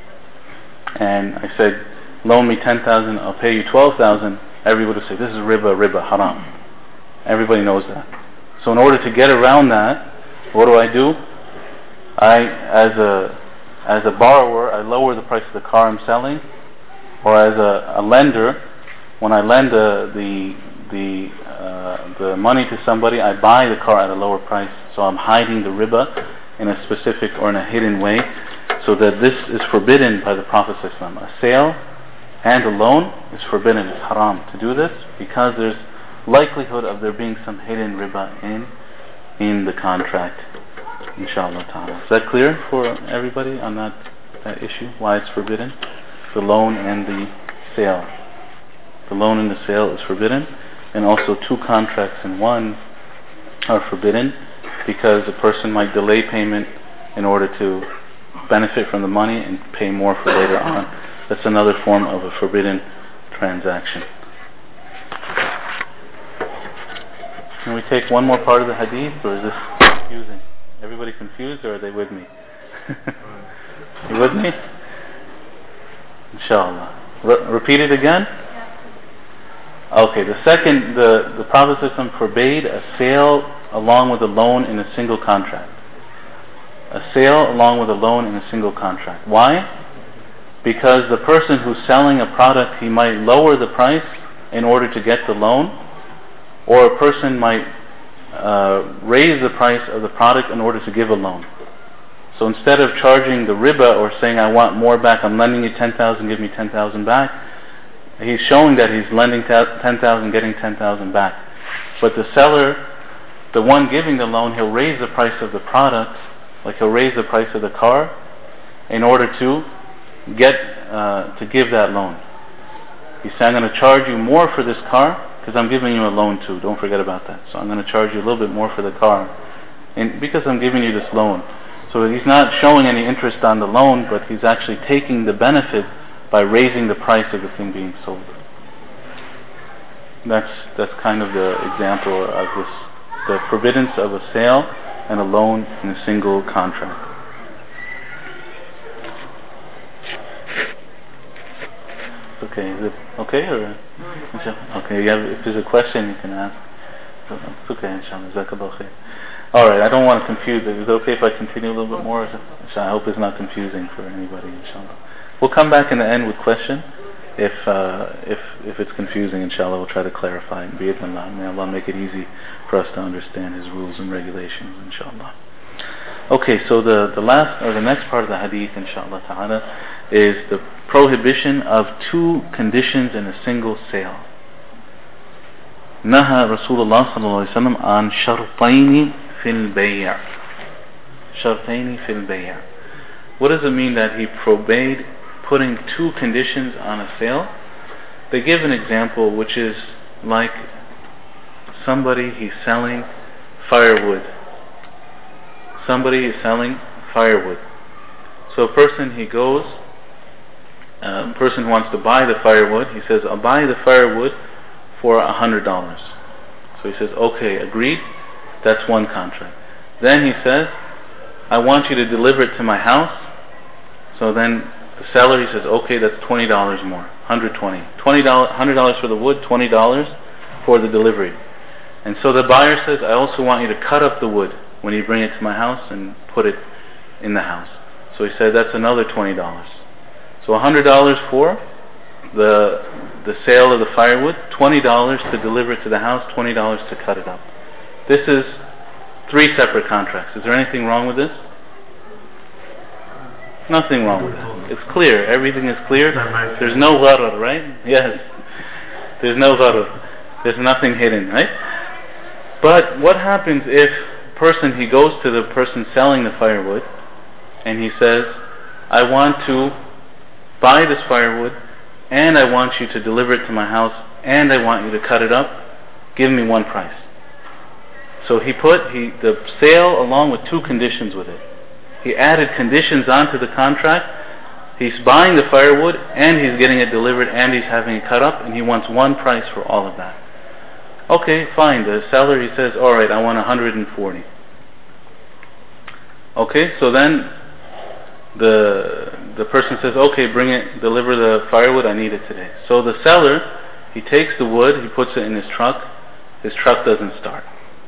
and I said, loan me ten thousand, I'll pay you twelve thousand, everybody would say, this is riba, riba, haram. Everybody knows that. So in order to get around that, what do I do? I, as a as a borrower, I lower the price of the car I'm selling, or as a, a lender, when I lend the the the, uh, the money to somebody, I buy the car at a lower price. So I'm hiding the riba in a specific or in a hidden way, so that this is forbidden by the Prophet ﷺ. A sale and a loan is forbidden, it's haram to do this, because there's likelihood of there being some hidden riba in in the contract, inshallah ta'ala. Is that clear for everybody on that, that issue, why it's forbidden? The loan and the sale. The loan and the sale is forbidden, and also two contracts in one are forbidden, because a person might delay payment in order to benefit from the money and pay more for later on. That's another form of a forbidden transaction. Can we take one more part of the hadith, or is this confusing? Everybody confused, or are they with me? You with me? Inshallah. Re- repeat it again? Okay, the second, the, the Prophet ﷺ forbade a sale along with a loan in a single contract. A sale along with a loan in a single contract. Why? Because the person who's selling a product, he might lower the price in order to get the loan, or a person might uh, raise the price of the product in order to give a loan. So instead of charging the riba or saying, I want more back, I'm lending you ten thousand, give me ten thousand back, he's showing that he's lending ten thousand, getting ten thousand back. But the seller, the one giving the loan, he'll raise the price of the product, like he'll raise the price of the car in order to get uh, to give that loan. He said, I'm going to charge you more for this car because I'm giving you a loan too. Don't forget about that. So I'm going to charge you a little bit more for the car, and because I'm giving you this loan. So he's not showing any interest on the loan, but he's actually taking the benefit by raising the price of the thing being sold. That's that's kind of the example of this, the forbiddance of a sale and a loan in a single contract. Okay, is it okay or? Okay, yeah, if there's a question you can ask. It's okay, inshallah. Jazakallah khair. Alright, I don't want to confuse it. Is it okay if I continue a little bit more? I hope it's not confusing for anybody, inshallah. We'll come back in the end with question. If uh, if if it's confusing, inshallah, we'll try to clarify it. Bi'idhnillah. May Allah make it easy for us to understand His rules and regulations, inshallah. Okay, so the, the last or the next part of the hadith, inshallah ta'ala, is the prohibition of two conditions in a single sale. Naha Rasulullah sallallahu alaihi wasallam an shartaini fil bay'. Shartaini fil bay'. What does it mean that he forbade putting two conditions on a sale? They give an example, which is like somebody, he's selling firewood. Somebody is selling firewood. So a person, he goes, a person who wants to buy the firewood, he says, I'll buy the firewood for a hundred dollars. So he says, okay, agreed. That's one contract. Then he says, I want you to deliver it to my house. So then the seller, he says, okay, that's twenty dollars more, one hundred twenty dollars. twenty dollars, one hundred dollars for the wood, twenty dollars for the delivery. And so the buyer says, I also want you to cut up the wood when you bring it to my house and put it in the house. So he said, that's another twenty dollars. So one hundred dollars for the the sale of the firewood, twenty dollars to deliver it to the house, twenty dollars to cut it up. This is three separate contracts. Is there anything wrong with this? Nothing wrong with it. It's clear. Everything is clear. There's no gharar, right? Yes. There's no gharar. There's nothing hidden, right? But what happens if a person, he goes to the person selling the firewood and he says, I want to buy this firewood and I want you to deliver it to my house and I want you to cut it up. Give me one price. So he put he, the sale along with two conditions with it. He added conditions onto the contract. He's buying the firewood and he's getting it delivered and he's having it cut up, and he wants one price for all of that. Okay, fine. The seller, he says, alright, I want one hundred forty. Okay, so then the the person says, okay, bring it, deliver the firewood, I need it today. So the seller, he takes the wood, he puts it in his truck. His truck doesn't start.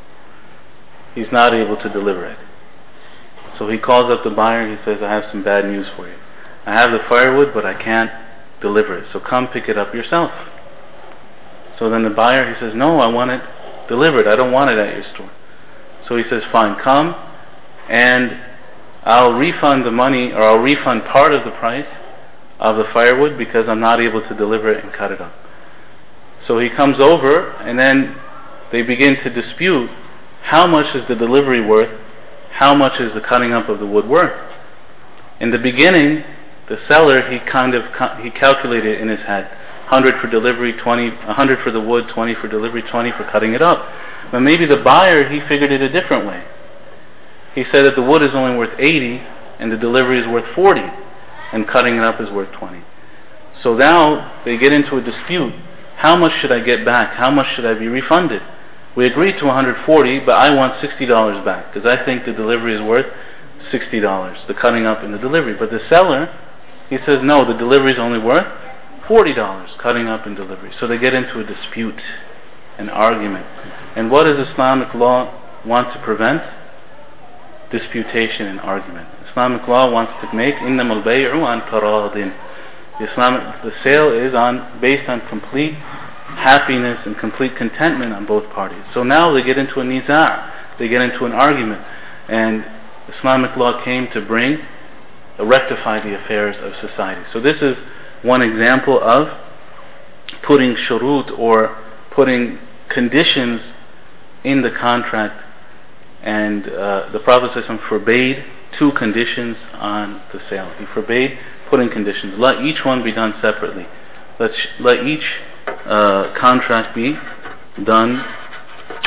He's not able to deliver it. So he calls up the buyer and he says, I have some bad news for you. I have the firewood, but I can't deliver it. So come pick it up yourself. So then the buyer, he says, no, I want it delivered. I don't want it at your store. So he says, fine, come and I'll refund the money, or I'll refund part of the price of the firewood because I'm not able to deliver it and cut it up. So he comes over and then they begin to dispute how much is the delivery worth, how much is the cutting up of the wood worth. In the beginning, the seller, he kind of he calculated in his head, one hundred for delivery, twenty, one hundred for the wood, twenty for delivery, twenty for cutting it up. But maybe the buyer, he figured it a different way. He said that the wood is only worth eighty and the delivery is worth forty and cutting it up is worth twenty. So now they get into a dispute. How much should I get back? How much should I be refunded? We agreed to one hundred forty, but I want sixty dollars back because I think the delivery is worth sixty dollars, the cutting up and the delivery. But the seller, he says, no, the delivery is only worth forty dollars, cutting up and delivery. So they get into a dispute, an argument. And what does Islamic law want to prevent? Disputation and argument. Islamic law wants to make إِنَّمَا الْبَيْعُ عَنْ تَرَاضٍ. The Islamic, the sale is on based on complete happiness and complete contentment on both parties. So now they get into a niza', they get into an argument, and Islamic law came to bring, uh, rectify the affairs of society. So this is one example of putting shurut, or putting conditions in the contract, and uh, the Prophet ﷺ forbade two conditions on the sale. He forbade putting conditions. Let each one be done separately. Let, sh- let each uh, contract be done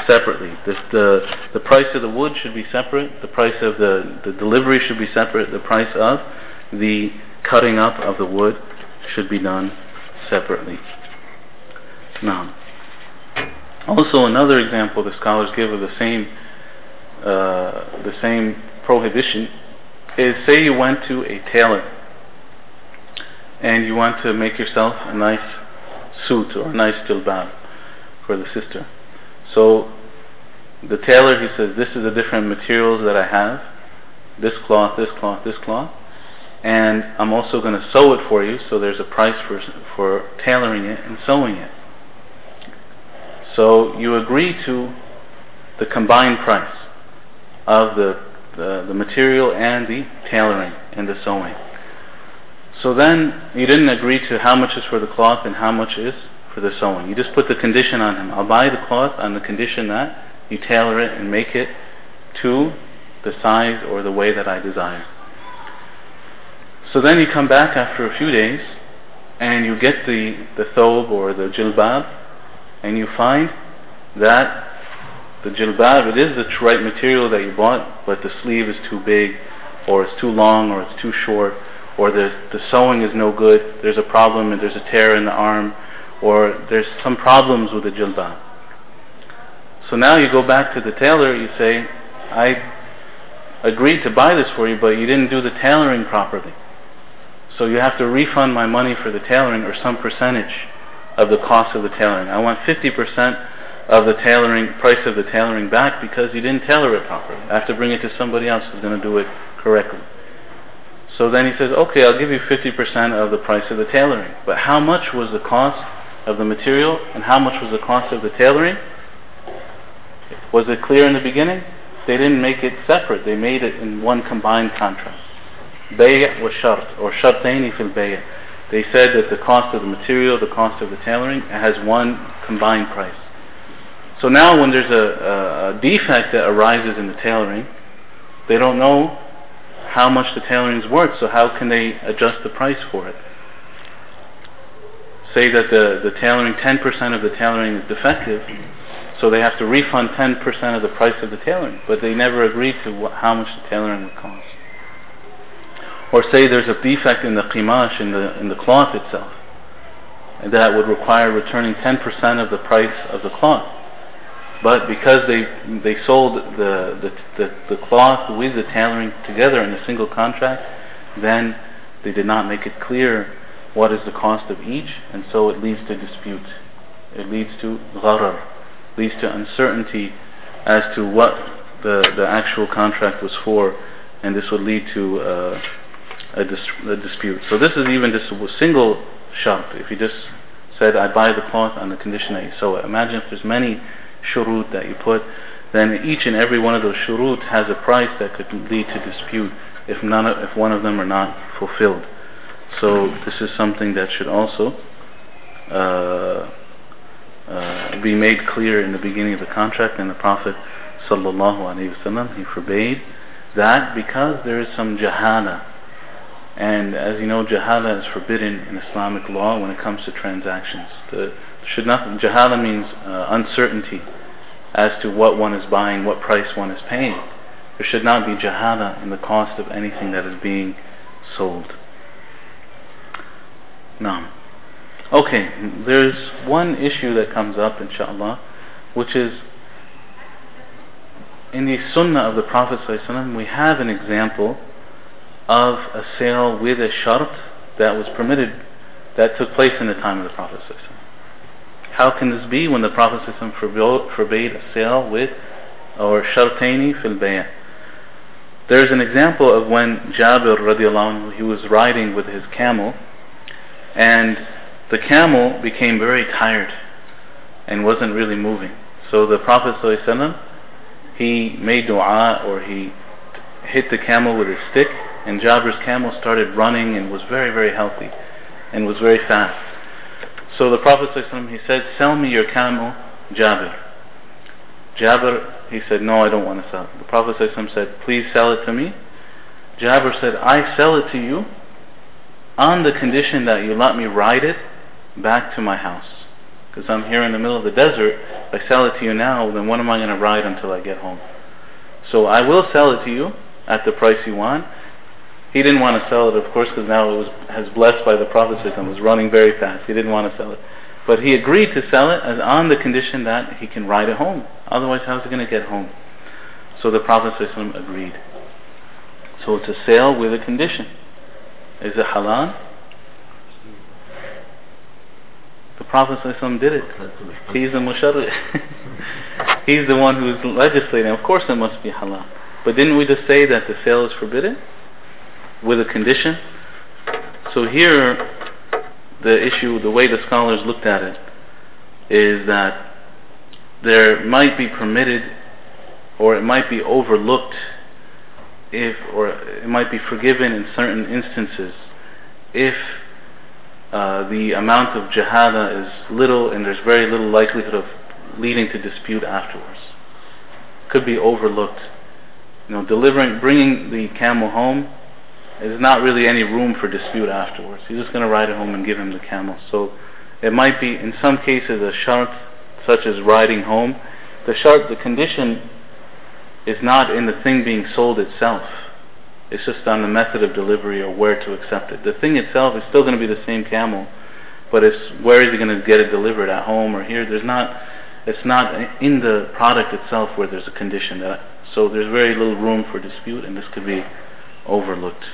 separately. This, the, the price of the wood should be separate, the price of the, the delivery should be separate, the price of the cutting up of the wood should be done separately. Now, also another example the scholars give of the same uh, the same prohibition is, say you went to a tailor and you want to make yourself a nice suit or a nice jilbab for the sister. So the tailor, he says, this is the different materials that I have, this cloth, this cloth, this cloth, and I'm also going to sew it for you, so there's a price for for tailoring it and sewing it. So you agree to the combined price of the, the, the material and the tailoring and the sewing. So then you didn't agree to how much is for the cloth and how much is for the sewing. You just put the condition on him. I'll buy the cloth on the condition that you tailor it and make it to the size or the way that I desire. So then you come back after a few days and you get the, the thobe or the jilbab, and you find that the jilbab, it is the right material that you bought, but the sleeve is too big, or it's too long, or it's too short, or the, the sewing is no good, there's a problem and there's a tear in the arm, or there's some problems with the jilbab. So now you go back to the tailor, you say, I agreed to buy this for you, but you didn't do the tailoring properly. So you have to refund my money for the tailoring, or some percentage of the cost of the tailoring. I want fifty percent of the tailoring, price of the tailoring back, because you didn't tailor it properly. I have to bring it to somebody else who's going to do it correctly. So then he says, okay, I'll give you fifty percent of the price of the tailoring. But how much was the cost of the material and how much was the cost of the tailoring? Was it clear in the beginning? They didn't make it separate. They made it in one combined contract. Bay' wa shart, or shartaini fil bay'. They said that the cost of the material, the cost of the tailoring, has one combined price. So now when there's a, a, a defect that arises in the tailoring, they don't know how much the tailoring is worth, so how can they adjust the price for it? Say that the, the tailoring, ten percent of the tailoring is defective, so they have to refund ten percent of the price of the tailoring, but they never agreed to what, how much the tailoring would cost. Or say there's a defect in the qimash, in the, in the cloth itself, and that would require returning ten percent of the price of the cloth. But because they they sold the, the, the, the cloth with the tailoring together in a single contract, then they did not make it clear what is the cost of each, and so it leads to dispute. It leads to gharar, leads to uncertainty as to what the, the actual contract was for, and this would lead to uh, A, dis- a dispute. So this is even just a single shart. If you just said, I buy the cloth on the condition that you sew it. Imagine if there's many shurut that you put, then each and every one of those shurut has a price that could lead to dispute if none of, if one of them are not fulfilled. So this is something that should also uh, uh, be made clear in the beginning of the contract, and the Prophet sallallahu alaihi wasallam, he forbade that because there is some jahala. And as you know, jahala is forbidden in Islamic law when it comes to transactions. The, should not, jahala means uh, uncertainty as to what one is buying, what price one is paying. There should not be jahala in the cost of anything that is being sold. Now, okay, there's one issue that comes up, inshallah, which is in the sunnah of the Prophet ﷺ, we have an example of a sale with a shart that was permitted, that took place in the time of the Prophet ﷺ. How can this be when the Prophet ﷺ forbade a sale with, or shartaini fil bay'? There's an example of when Jabir radiallahu anhu, he was riding with his camel, and the camel became very tired and wasn't really moving. So the Prophet ﷺ, he made dua, or he hit the camel with his stick, and Jabir's camel started running and was very, very healthy and was very fast. So the Prophet ﷺ, he said, sell me your camel, Jabir. Jabir, he said, no, I don't want to sell it. The Prophet ﷺ said, please sell it to me. Jabir said, I sell it to you on the condition that you let me ride it back to my house. Because I'm here in the middle of the desert. If I sell it to you now, then what am I going to ride until I get home? So I will sell it to you at the price you want. He didn't want to sell it, of course, because now it was has blessed by the Prophet ﷺ, was running very fast. He didn't want to sell it. But he agreed to sell it as on the condition that he can ride it home. Otherwise, how's he going to get home? So the Prophet ﷺ agreed. So it's a sale with a condition. Is it halal? The Prophet ﷺ did it. He's the musharri'. He's the one who's legislating. Of course it must be halal. But didn't we just say that the sale is forbidden? With a condition? So here, the issue, the way the scholars looked at it, is that there might be permitted, or it might be overlooked, if, or it might be forgiven in certain instances, if uh, the amount of jahala is little and there's very little likelihood of leading to dispute afterwards. Could be overlooked. You know, delivering, bringing the camel home, there's not really any room for dispute afterwards. You're just going to ride it home and give him the camel. So it might be, in some cases, a shart, such as riding home. The shart, the condition, is not in the thing being sold itself. It's just on the method of delivery or where to accept it. The thing itself is still going to be the same camel, but it's where is he going to get it delivered, at home or here. There's not, it's not in the product itself where there's a condition. That, so there's very little room for dispute, and this could be overlooked.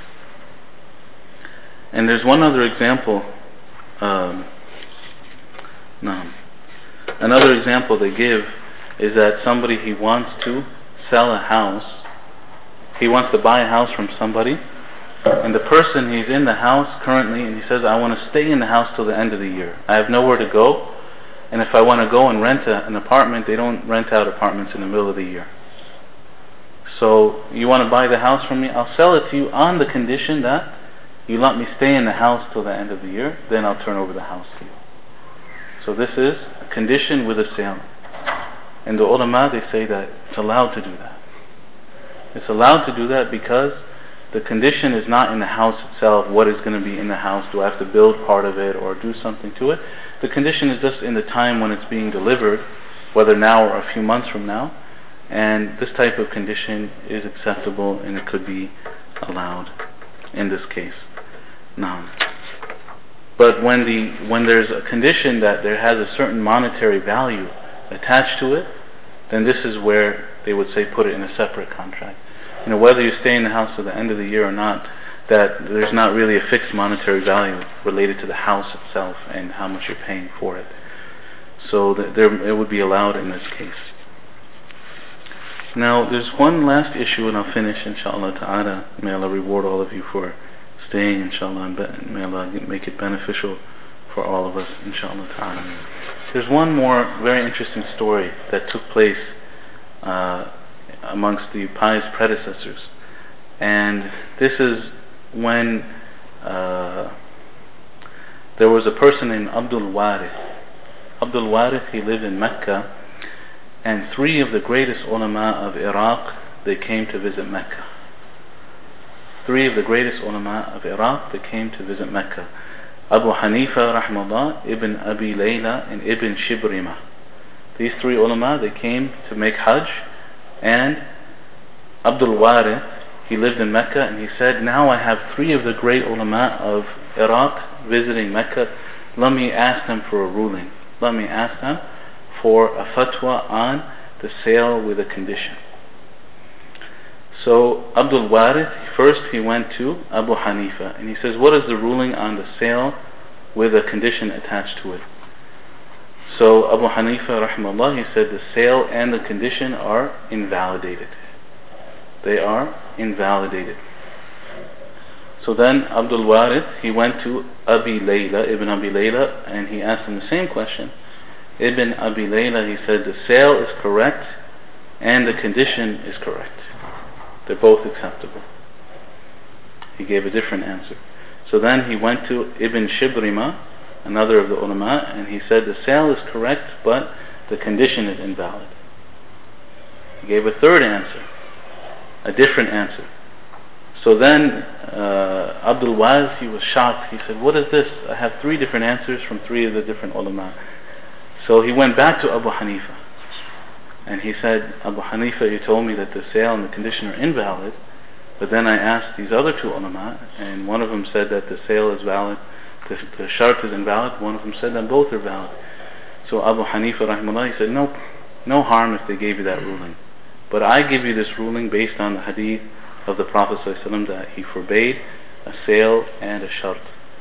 And there's one other example. Um, no. Another example they give is that somebody, he wants to sell a house. He wants to buy a house from somebody, and the person, he's in the house currently, and he says, I want to stay in the house till the end of the year. I have nowhere to go, and if I want to go and rent a, an apartment, they don't rent out apartments in the middle of the year. So you want to buy the house from me? I'll sell it to you on the condition that you let me stay in the house till the end of the year, then I'll turn over the house to you. So this is a condition with a sale. And the ulama, they say that it's allowed to do that. It's allowed to do that because the condition is not in the house itself, what is going to be in the house, do I have to build part of it or do something to it. The condition is just in the time when it's being delivered, whether now or a few months from now. And this type of condition is acceptable and it could be allowed in this case. Now, but when the when there's a condition that there has a certain monetary value attached to it, then this is where they would say put it in a separate contract. You know, whether you stay in the house till the end of the year or not, that there's not really a fixed monetary value related to the house itself and how much you're paying for it. So that there, it would be allowed in this case. Now, there's one last issue, and I'll finish, inshallah ta'ala. May Allah reward all of you for staying, inshallah, and may Allah make it beneficial for all of us, inshallah ta'ala. There's one more very interesting story that took place uh, amongst the pious predecessors. And this is when uh, there was a person named Abdul Warith. Abdul Warith, he lived in Mecca, and three of the greatest ulama of Iraq, they came to visit Mecca. Three of the greatest ulama of Iraq, they came to visit Mecca. Abu Hanifa rahimahullah, Ibn Abi Layla, and Ibn Shibrima. These three ulama, they came to make Hajj, and Abdul Warith, he lived in Mecca, and he said, now I have three of the great ulama of Iraq visiting Mecca. Let me ask them for a ruling. Let me ask them for a fatwa on the sale with a condition. So Abdul Warith, first he went to Abu Hanifa, and he says, what is the ruling on the sale with a condition attached to it? So Abu Hanifa rahimahullah, he said the sale and the condition are invalidated. They are invalidated. So then Abdul Warith, he went to Abi Layla, Ibn Abi Layla, and he asked him the same question. Ibn Abi Layla, he said the sale is correct and the condition is correct. They're both acceptable. He gave a different answer. So then he went to Ibn Shibrima, another of the ulama, and he said the sale is correct but the condition is invalid. He gave a third answer, a different answer. So then uh, Abdul Warith, he was shocked. He said, what is this? I have three different answers from three of the different ulama. So he went back to Abu Hanifa and he said, Abu Hanifa, you told me that the sale and the condition are invalid, but then I asked these other two ulama, and one of them said that the sale is valid, the, the shart is invalid, one of them said that both are valid. So Abu Hanifa rahimahullah, he said, no, no harm if they gave you that ruling, but I give you this ruling based on the hadith of the Prophet ﷺ that he forbade a sale and a shart.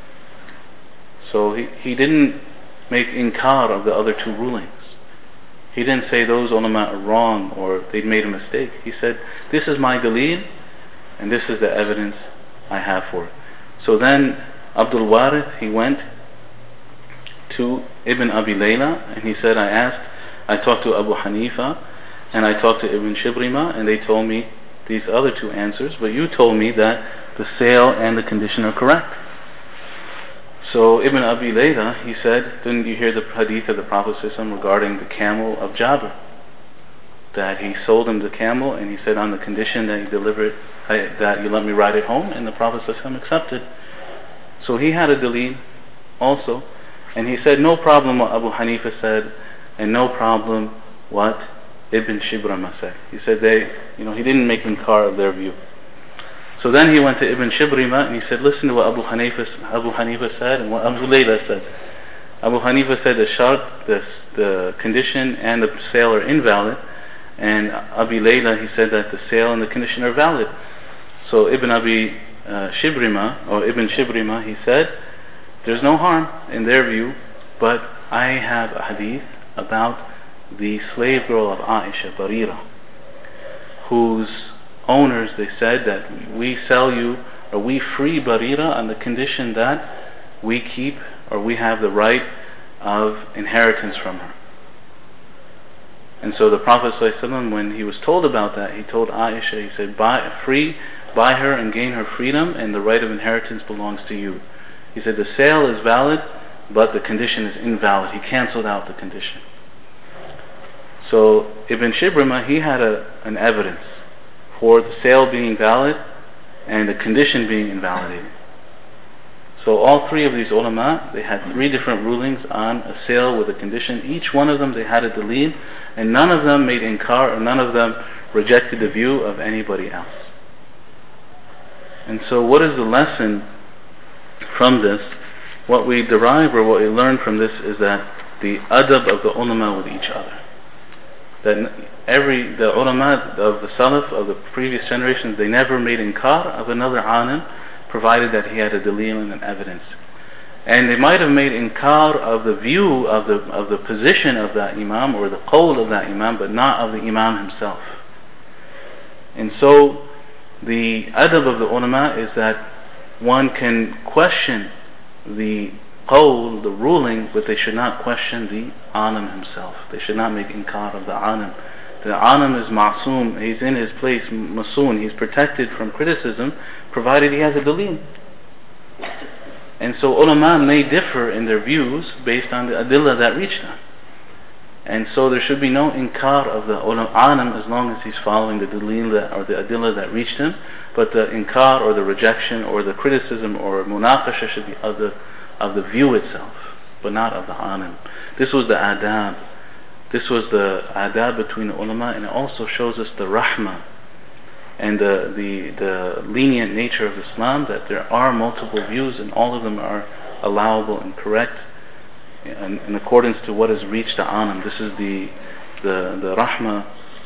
So he, he didn't make inkar of the other two rulings. He didn't say those ulama are wrong or they made a mistake. He said, this is my daleel and this is the evidence I have for it. So then Abdul Warith, he went to Ibn Abi Layla and he said, I asked, I talked to Abu Hanifa and I talked to Ibn Shibrima and they told me these other two answers, but you told me that the sale and the condition are correct. So Ibn Abi Layla, he said, didn't you hear the hadith of the Prophet ﷺ regarding the camel of Jabir? That he sold him the camel and he said on the condition that you deliver it, that you let me ride it home, and the Prophet ﷺ accepted. So he had a daleel also, and he said no problem what Abu Hanifa said, and no problem what Ibn Shibrima said. He said they, you know, he didn't make inkar of their view. So then he went to Ibn Shibrima and he said, listen to what Abu Hanifa, Abu Hanifa said and what Abu Layla said. Abu Hanifa said the shart, the, the condition and the sale are invalid, and Abu Layla, he said that the sale and the condition are valid. So Ibn Abi uh, Shibrima, or Ibn Shibrima, he said, there's no harm in their view, but I have a hadith about the slave girl of Aisha, Barira, whose owners, they said that we sell you, or we free Barira on the condition that we keep, or we have the right of inheritance from her. And so the Prophet ﷺ, when he was told about that, he told Aisha, he said, buy, free, buy her and gain her freedom, and the right of inheritance belongs to you. He said the sale is valid, but the condition is invalid. He cancelled out the condition. So Ibn Shibrima, he had a, an evidence for the sale being valid and the condition being invalidated. So all three of these ulama, they had three different rulings on a sale with a condition. Each one of them, they had a daleel, and none of them made inkar, or none of them rejected the view of anybody else. And so what is the lesson from this? What we derive, or what we learn from this, is that the adab of the ulama with each other. That every, the ulama of the salaf, of the previous generations, they never made inkar of another alim, provided that he had a daleel and an evidence. And they might have made inkar of the view of the of the position of that imam, or the qawl of that imam, but not of the imam himself. And so the adab of the ulama is that one can question the qawl, the ruling, but they should not question the alim himself. They should not make inkar of the alim. The alim is ma'soom, he's in his place, masoon, he's protected from criticism, provided he has a daleel. And so ulama may differ in their views based on the adillah that reach them. And so there should be no inkar of the alim as long as he's following the daleel that, or the adillah that reached him, but the inkar or the rejection or the criticism or munaqasha should be of the, of the view itself, but not of the alim. This was the adab. This was the adab between the ulama, and it also shows us the rahmah and the, the, the lenient nature of Islam, that there are multiple views and all of them are allowable and correct in, in accordance to what has reached the alim. This is the, the, the rahmah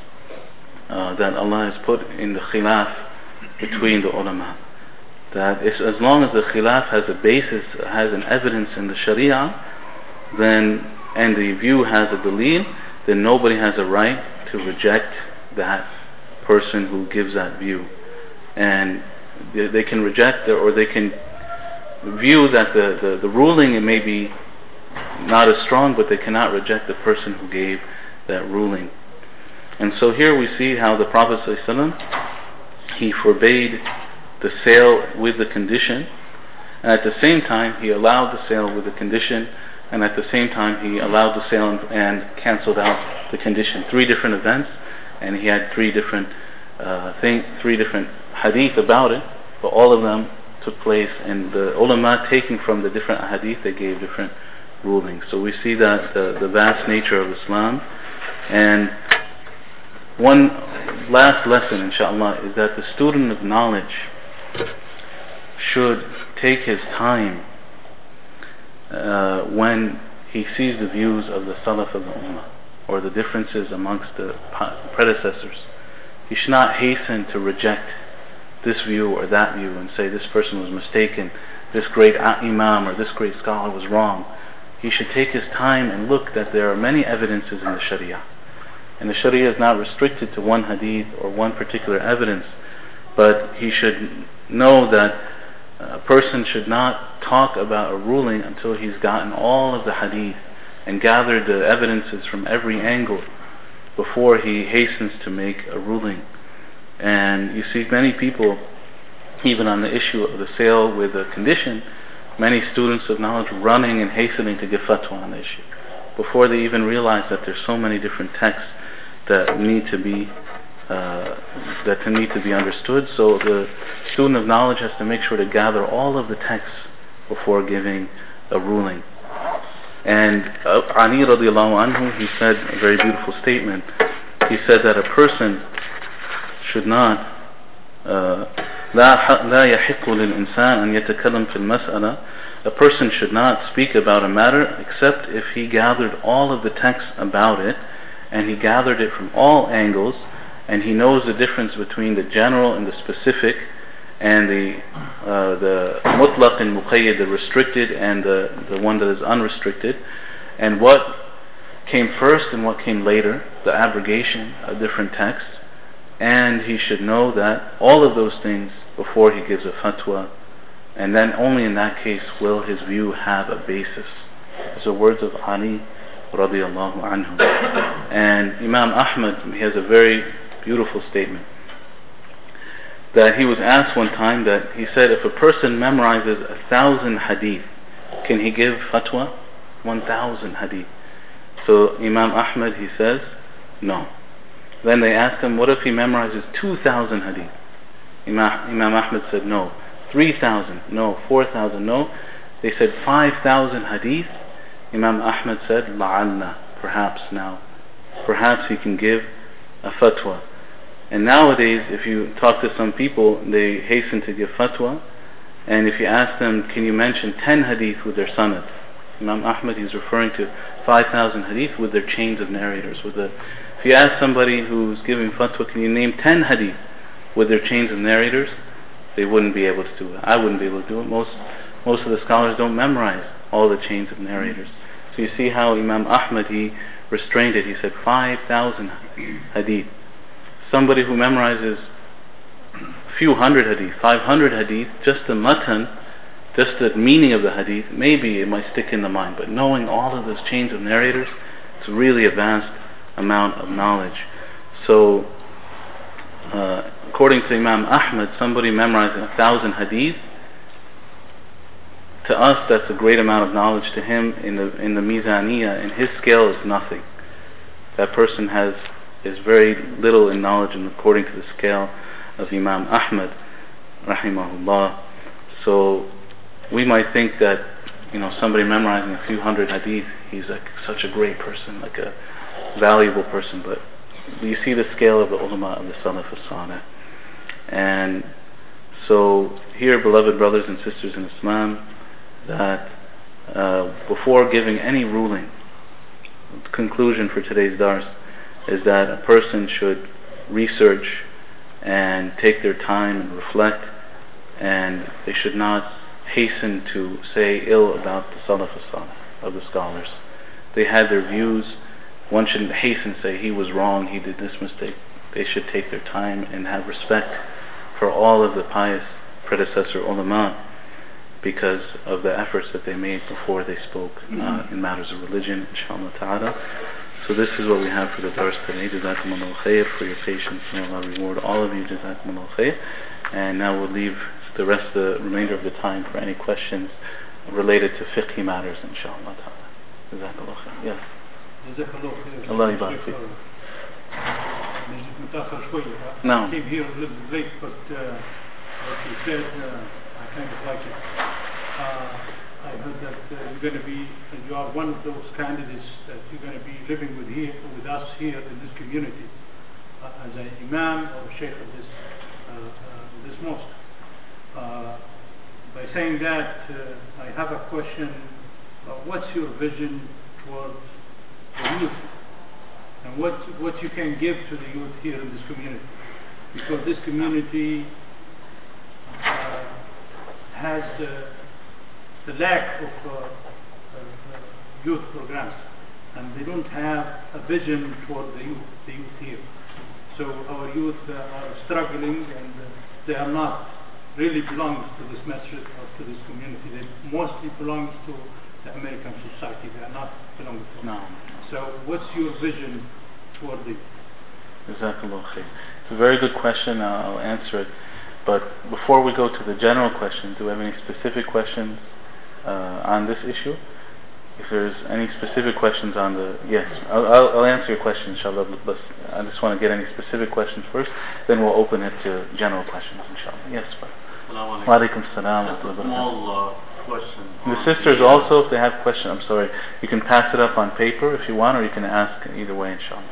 uh, that Allah has put in the khilaf between the ulama. That is, as long as the khilaf has a basis, has an evidence in the sharia, then and the view has a daleel, then nobody has a right to reject that person who gives that view. And they, they can reject it, or they can view that the, the, the ruling, it may be not as strong, but they cannot reject the person who gave that ruling. And so here we see how the Prophet ﷺ, he forbade the sale with the condition, and at the same time he allowed the sale with the condition, and at the same time he allowed the sale and, and cancelled out the condition. Three different events, and he had three different uh, thing, three different hadith about it, but all of them took place, and the ulama, taking from the different hadith, they gave different rulings. So we see that the, the vast nature of Islam. And one last lesson, inshallah, is that the student of knowledge should take his time uh, when he sees the views of the Salaf of the Ummah, or the differences amongst the predecessors. He should not hasten to reject this view or that view and say this person was mistaken, this great imam or this great scholar was wrong. He should take his time and look that there are many evidences in the Sharia. And the Sharia is not restricted to one hadith or one particular evidence, but he should know that a person should not talk about a ruling until he's gotten all of the hadith and gathered the evidences from every angle before he hastens to make a ruling. And you see many people, even on the issue of the sale with a condition, many students of knowledge running and hastening to give fatwa on the issue before they even realize that there's so many different texts that need to be uh, that need to be understood. So the student of knowledge has to make sure to gather all of the texts before giving a ruling. And uh, Ali radiallahu anhu, he said a very beautiful statement. He said that a person should not uh, لا يحق للإنسان أن يتكلم في المسألة. A person should not speak about a matter except if he gathered all of the texts about it, and he gathered it from all angles, and he knows the difference between the general and the specific, and the uh, the mutlaq and muqayyad, the restricted and the, the one that is unrestricted, and what came first and what came later, the abrogation of different texts. And he should know that all of those things before he gives a fatwa, and then only in that case will his view have a basis. These are words of Ali radiallahu anhu. And Imam Ahmad, he has a very beautiful statement, that he was asked one time, that he said, if a person memorizes a thousand hadith, can he give fatwa? One thousand hadith. So Imam Ahmad, he says, no. Then they asked him, what if he memorizes two thousand hadith? Imam, Imam Ahmad said, no. three thousand, no. four thousand, no. They said, five thousand hadith. Imam Ahmad said, la'alla, perhaps now. Perhaps he can give a fatwa. And nowadays, if you talk to some people, they hasten to give fatwa. And if you ask them, can you mention ten hadith with their sanad? Imam Ahmad, he's referring to five thousand hadith with their chains of narrators. With the, if you ask somebody who's giving fatwa, can you name ten hadith with their chains of narrators? They wouldn't be able to do it. I wouldn't be able to do it. Most, most of the scholars don't memorize all the chains of narrators. So you see how Imam Ahmad, he restrained it. He said five thousand hadith. Somebody who memorizes a few hundred hadith, five hundred hadith, just the matan, just the meaning of the hadith, maybe it might stick in the mind. But knowing all of those chains of narrators, it's really a vast amount of knowledge. So, uh, according to Imam Ahmad, somebody memorizing a thousand hadith, to us that's a great amount of knowledge. To him, in the in the mizaniyah, in his scale, is nothing. That person has is very little in knowledge, and according to the scale of Imam Ahmad, rahimahullah. So we might think that, you know, somebody memorizing a few hundred hadith, he's like such a great person, like a valuable person. But you see the scale of the ulama of the Salaf as-Salih. And so here, beloved brothers and sisters in Islam, that uh, before giving any ruling, the conclusion for today's dars is that a person should research and take their time and reflect, and they should not hasten to say ill about the Salaf as-Salih, of the scholars. They had their views. One shouldn't hasten to say he was wrong, he did this mistake. They should take their time and have respect for all of the pious predecessor ulama, because of the efforts that they made before they spoke uh, in matters of religion, inshallah ta'ala. So this is what we have for the dars today. Jazakumullah khair for your patience, and Allah reward all of you. Jazakumullah khair. And now we'll leave the rest of the remainder of the time for any questions related to fiqh matters, inshallah ta'ala. Jazakumullah khair. Yes. Jazakallah khair. Allah yabarak fiik. No. I came here a little late, but uh, what you said, uh, I kind of like it. Uh, I heard that uh, you're going to be, uh, you are one of those candidates that you're going to be living with here, with us here in this community, uh, as an imam or sheikh of this, uh, uh, this mosque. Uh, by saying that, uh, I have a question. Uh, what's your vision towards the youth, and what what you can give to the youth here in this community? Because this community uh, has the the lack of uh, uh, youth programs, and they don't have a vision toward the youth, the youth here. So our youth uh, are struggling, and uh, they are not really belongs to this masjid or to this community. They mostly belongs to the American society. They are not belonging to. No. So what's your vision toward the youth? Jazakallah khair. It's a very good question. I'll answer it. But before we go to the general question, do we have any specific questions uh, on this issue? If there's any specific questions on the... Yes, I'll, I'll, I'll answer your question, inshallah, but I just want to get any specific questions first, then we'll open it to general questions, inshallah. Yes, brother. Wa alaikum salam. Just a small uh, question. The sisters the, also, if they have questions, I'm sorry, you can pass it up on paper if you want, or you can ask either way, inshallah.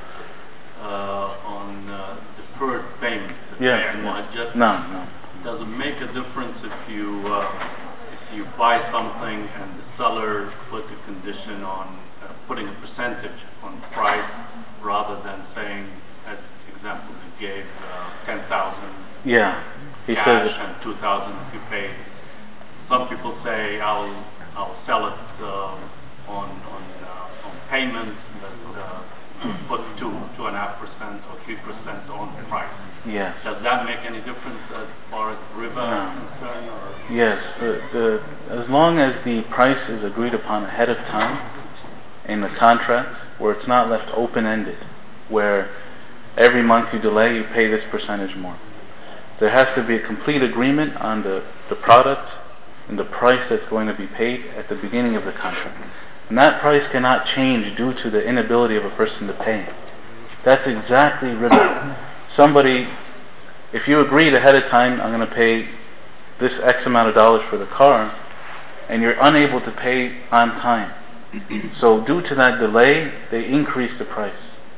Uh, on uh, deferred payments. Yes, yes. No, no. Does it make a difference if you uh, if you buy something and the seller put a condition on uh, putting a percentage on price rather than saying, as example you gave, uh, ten thousand yeah, he cash says and two thousand if you pay. Some people say I'll I'll sell it uh, on on uh, on payments, but uh, put two, two and a half percent or three percent on the price. Yes. Does that make any difference as far as riba is concerned? Or? Yes. The, the, as long as the price is agreed upon ahead of time in the contract, where it's not left open-ended, where every month you delay, you pay this percentage more. There has to be a complete agreement on the, the product and the price that's going to be paid at the beginning of the contract. And that price cannot change due to the inability of a person to pay. That's exactly riba. Somebody, if you agreed ahead of time, I'm going to pay this X amount of dollars for the car, and you're unable to pay on time. So due to that delay, they increase the price.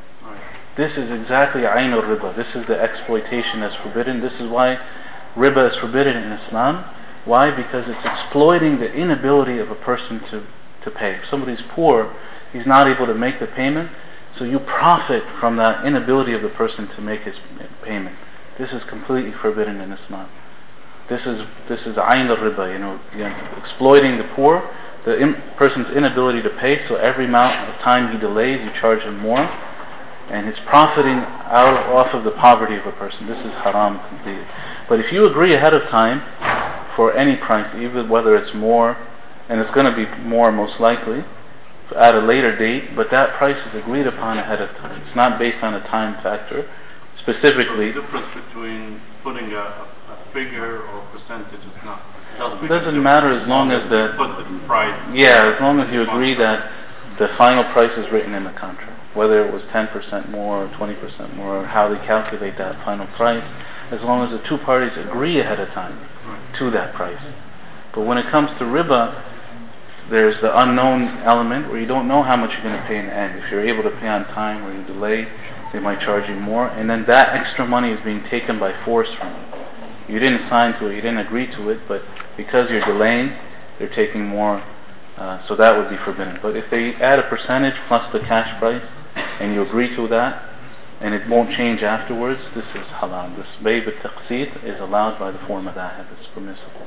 This is exactly ayn al-riba. This is the exploitation that's forbidden. This is why riba is forbidden in Islam. Why? Because it's exploiting the inability of a person to to pay. If somebody's poor, he's not able to make the payment, so you profit from that inability of the person to make his payment. This is completely forbidden in Islam. This is this is ayn al-riba, you know, exploiting the poor, the in, person's inability to pay, so every amount of time he delays, you charge him more, and it's profiting out off of the poverty of a person. This is haram completely. But if you agree ahead of time for any price, even whether it's more, and it's going to be more most likely at a later date, but that price is agreed upon ahead of time. It's not based on a time factor. Specifically, so the difference between putting a, a figure or percentage is not doesn't, it doesn't matter as long as the put the price. Yeah, as long as you agree that the final price is written in the contract, whether it was ten percent more or twenty percent more, or how they calculate that final price, as long as the two parties agree ahead of time to that price. But when it comes to riba, there's the unknown element where you don't know how much you're going to pay in the end. If you're able to pay on time or you delay, they might charge you more, and then that extra money is being taken by force from you. You didn't sign to it, you didn't agree to it, but because you're delaying, they're taking more, uh, so that would be forbidden. But if they add a percentage plus the cash price, and you agree to that, and it won't change afterwards, this is halal. This bayb al-taqseed is allowed by the form of that, it's permissible.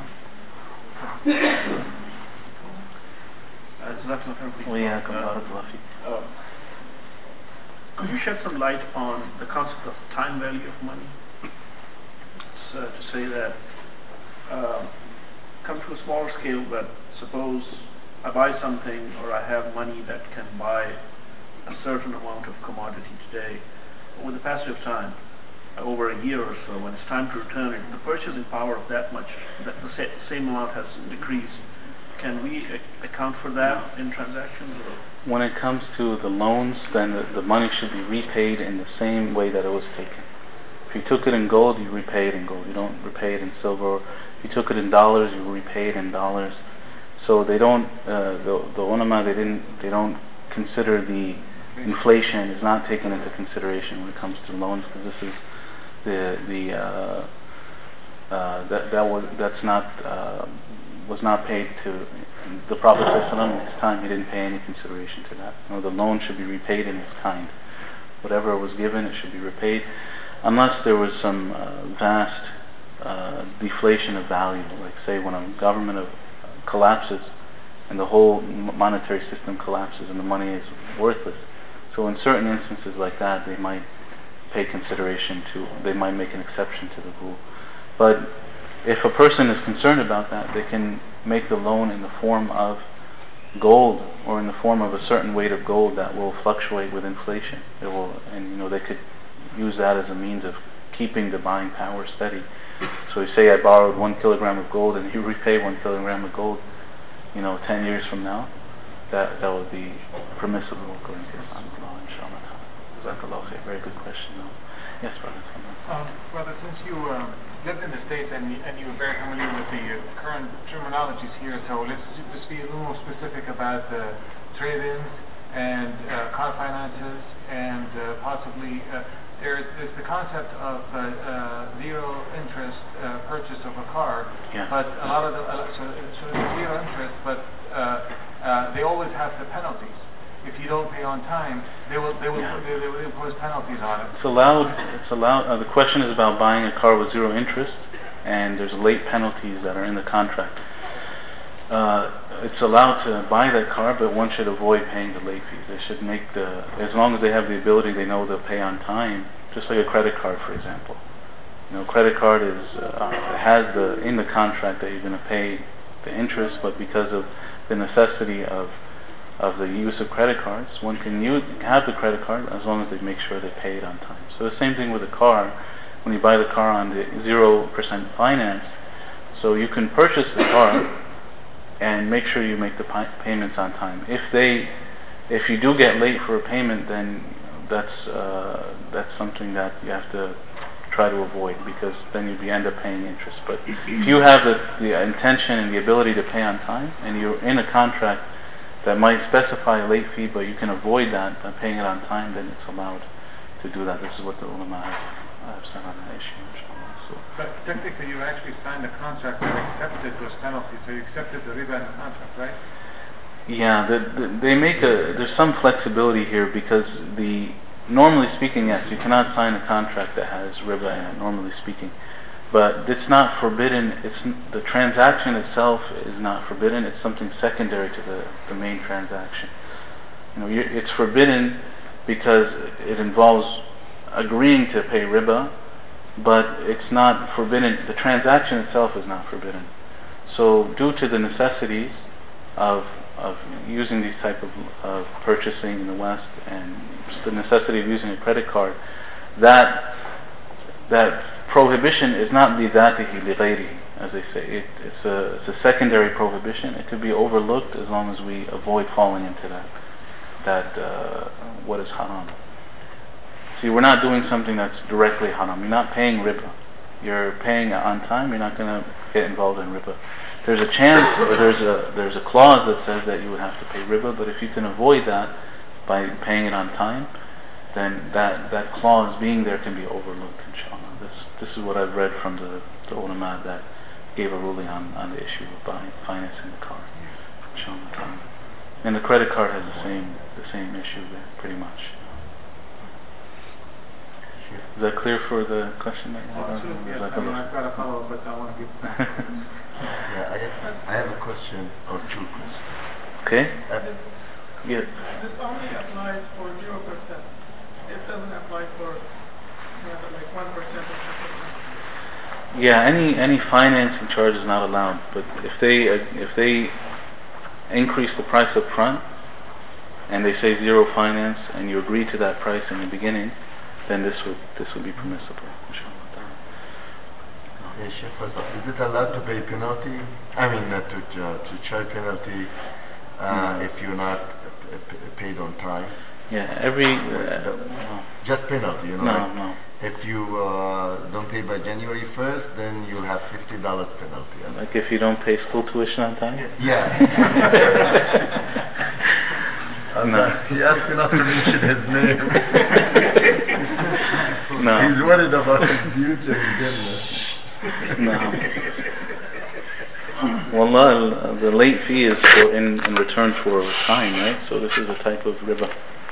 Uh, could you shed some light on the concept of time value of money? So to say that, uh, come to a smaller scale, but suppose I buy something or I have money that can buy a certain amount of commodity today. With the passage of time, over a year or so, when it's time to return it, the purchasing power of that much, that the same amount has decreased. Can we account for that in transactions? Or? When it comes to the loans, then the, the money should be repaid in the same way that it was taken. If you took it in gold, you repay it in gold. You don't repay it in silver. If you took it in dollars, you repay it in dollars. So they don't, uh, the, the ulama, they didn't, they don't consider the inflation is not taken into consideration when it comes to loans, because this is the the uh, uh, that that was that's not uh, was not paid to the Prophet ﷺ in his time. He didn't pay any consideration to that. You know, the loan should be repaid in its kind. Whatever was given, it should be repaid, unless there was some uh, vast uh, deflation of value, like say when a government of, uh, collapses and the whole monetary system collapses and the money is worthless. So in certain instances like that, they might pay consideration to, they might make an exception to the rule. But if a person is concerned about that, they can make the loan in the form of gold, or in the form of a certain weight of gold that will fluctuate with inflation. It will, and you know, they could use that as a means of keeping the buying power steady. So you say I borrowed one kilogram of gold, and you repay one kilogram of gold, you know, ten years from now, that that would be permissible according to Islamic law, inshallah. Jazakallah khair. Very good question. No? Yes, brother. Um, brother, since you um, lived in the States and, and you were very familiar with the uh, current terminologies here, so let's just be a little more specific about the trade-ins and uh, car finances, and uh, possibly uh, there is the concept of uh, uh, zero interest uh, purchase of a car, yeah. but a lot of the, uh, so, so it's zero interest, but uh, uh, they always have the penalties. If you don't pay on time, they will they will yeah. they, they will impose penalties on it. It's allowed. It's allowed. Uh, the question is about buying a car with zero interest, and there's late penalties that are in the contract. Uh, it's allowed to buy that car, but one should avoid paying the late fees. They should make the, as long as they have the ability, they know they'll pay on time. Just like a credit card, for example. You know, credit card is uh, has the in the contract that you're going to pay the interest, but because of the necessity of of the use of credit cards, one can use, have the credit card as long as they make sure they pay it on time. So the same thing with a car. When you buy the car on the zero percent finance, so you can purchase the car and make sure you make the pi- payments on time. If they, if you do get late for a payment, then that's uh, that's something that you have to try to avoid, because then you end up paying interest. But if you have the, the intention and the ability to pay on time, and you're in a contract that might specify a late fee, but you can avoid that by paying it on time, then it's allowed to do that. This is what the ulama have said on that issue. So. But technically, you actually signed a contract that accepted those penalties, so you accepted the riba in the contract, right? Yeah, the, the, they make a. There's some flexibility here, because the normally speaking, yes, you cannot sign a contract that has riba in it. Normally speaking. But it's not forbidden. It's the transaction itself is not forbidden. It's something secondary to the, the main transaction. You know, it's forbidden because it involves agreeing to pay riba, but it's not forbidden. The transaction itself is not forbidden. So, due to the necessities of of using these type of, of purchasing in the West, and the necessity of using a credit card, that that prohibition is not lidatihi li ghayrihi, as they say. It, it's a it's a secondary prohibition. It could be overlooked as long as we avoid falling into that that uh, what is haram. See, we're not doing something that's directly haram. You're not paying riba. You're paying on time. You're not going to get involved in riba. There's a chance, or there's a there's a clause that says that you would have to pay riba, but if you can avoid that by paying it on time, then that that clause being there can be overlooked, inshallah. This this is what I've read from the, the ulama that gave a ruling on, on the issue of buying financing the car, inshallah. And the credit card has the same the same issue there, pretty much. Is that clear for the question that you had? Well, sure, yes. I mean, I've got a follow-up, but I want to give back. Yeah, I have, I have a question or two questions. Okay. Uh, yeah. This only applies for zero percent. It doesn't apply for uh, like one percent or two percent. Yeah, any any financing charge is not allowed. But if they uh, if they increase the price up front, and they say zero finance, and you agree to that price in the beginning, then this would this would be permissible. Yeah, Sheikh, is it allowed to pay penalty? I mean, not to uh, to charge penalty uh, mm. if you're not p- p- paid on time? Yeah, every... Uh, just penalty, you know. No, like no. If you uh, don't pay by January first, then you'll have fifty dollars penalty. Like if you don't pay school tuition on time? Yeah. No. He asked me not to mention his name. No. He's worried about his future in Denver. No. Wallah, the late fee is for in, in return for time, right? So this is a type of riba.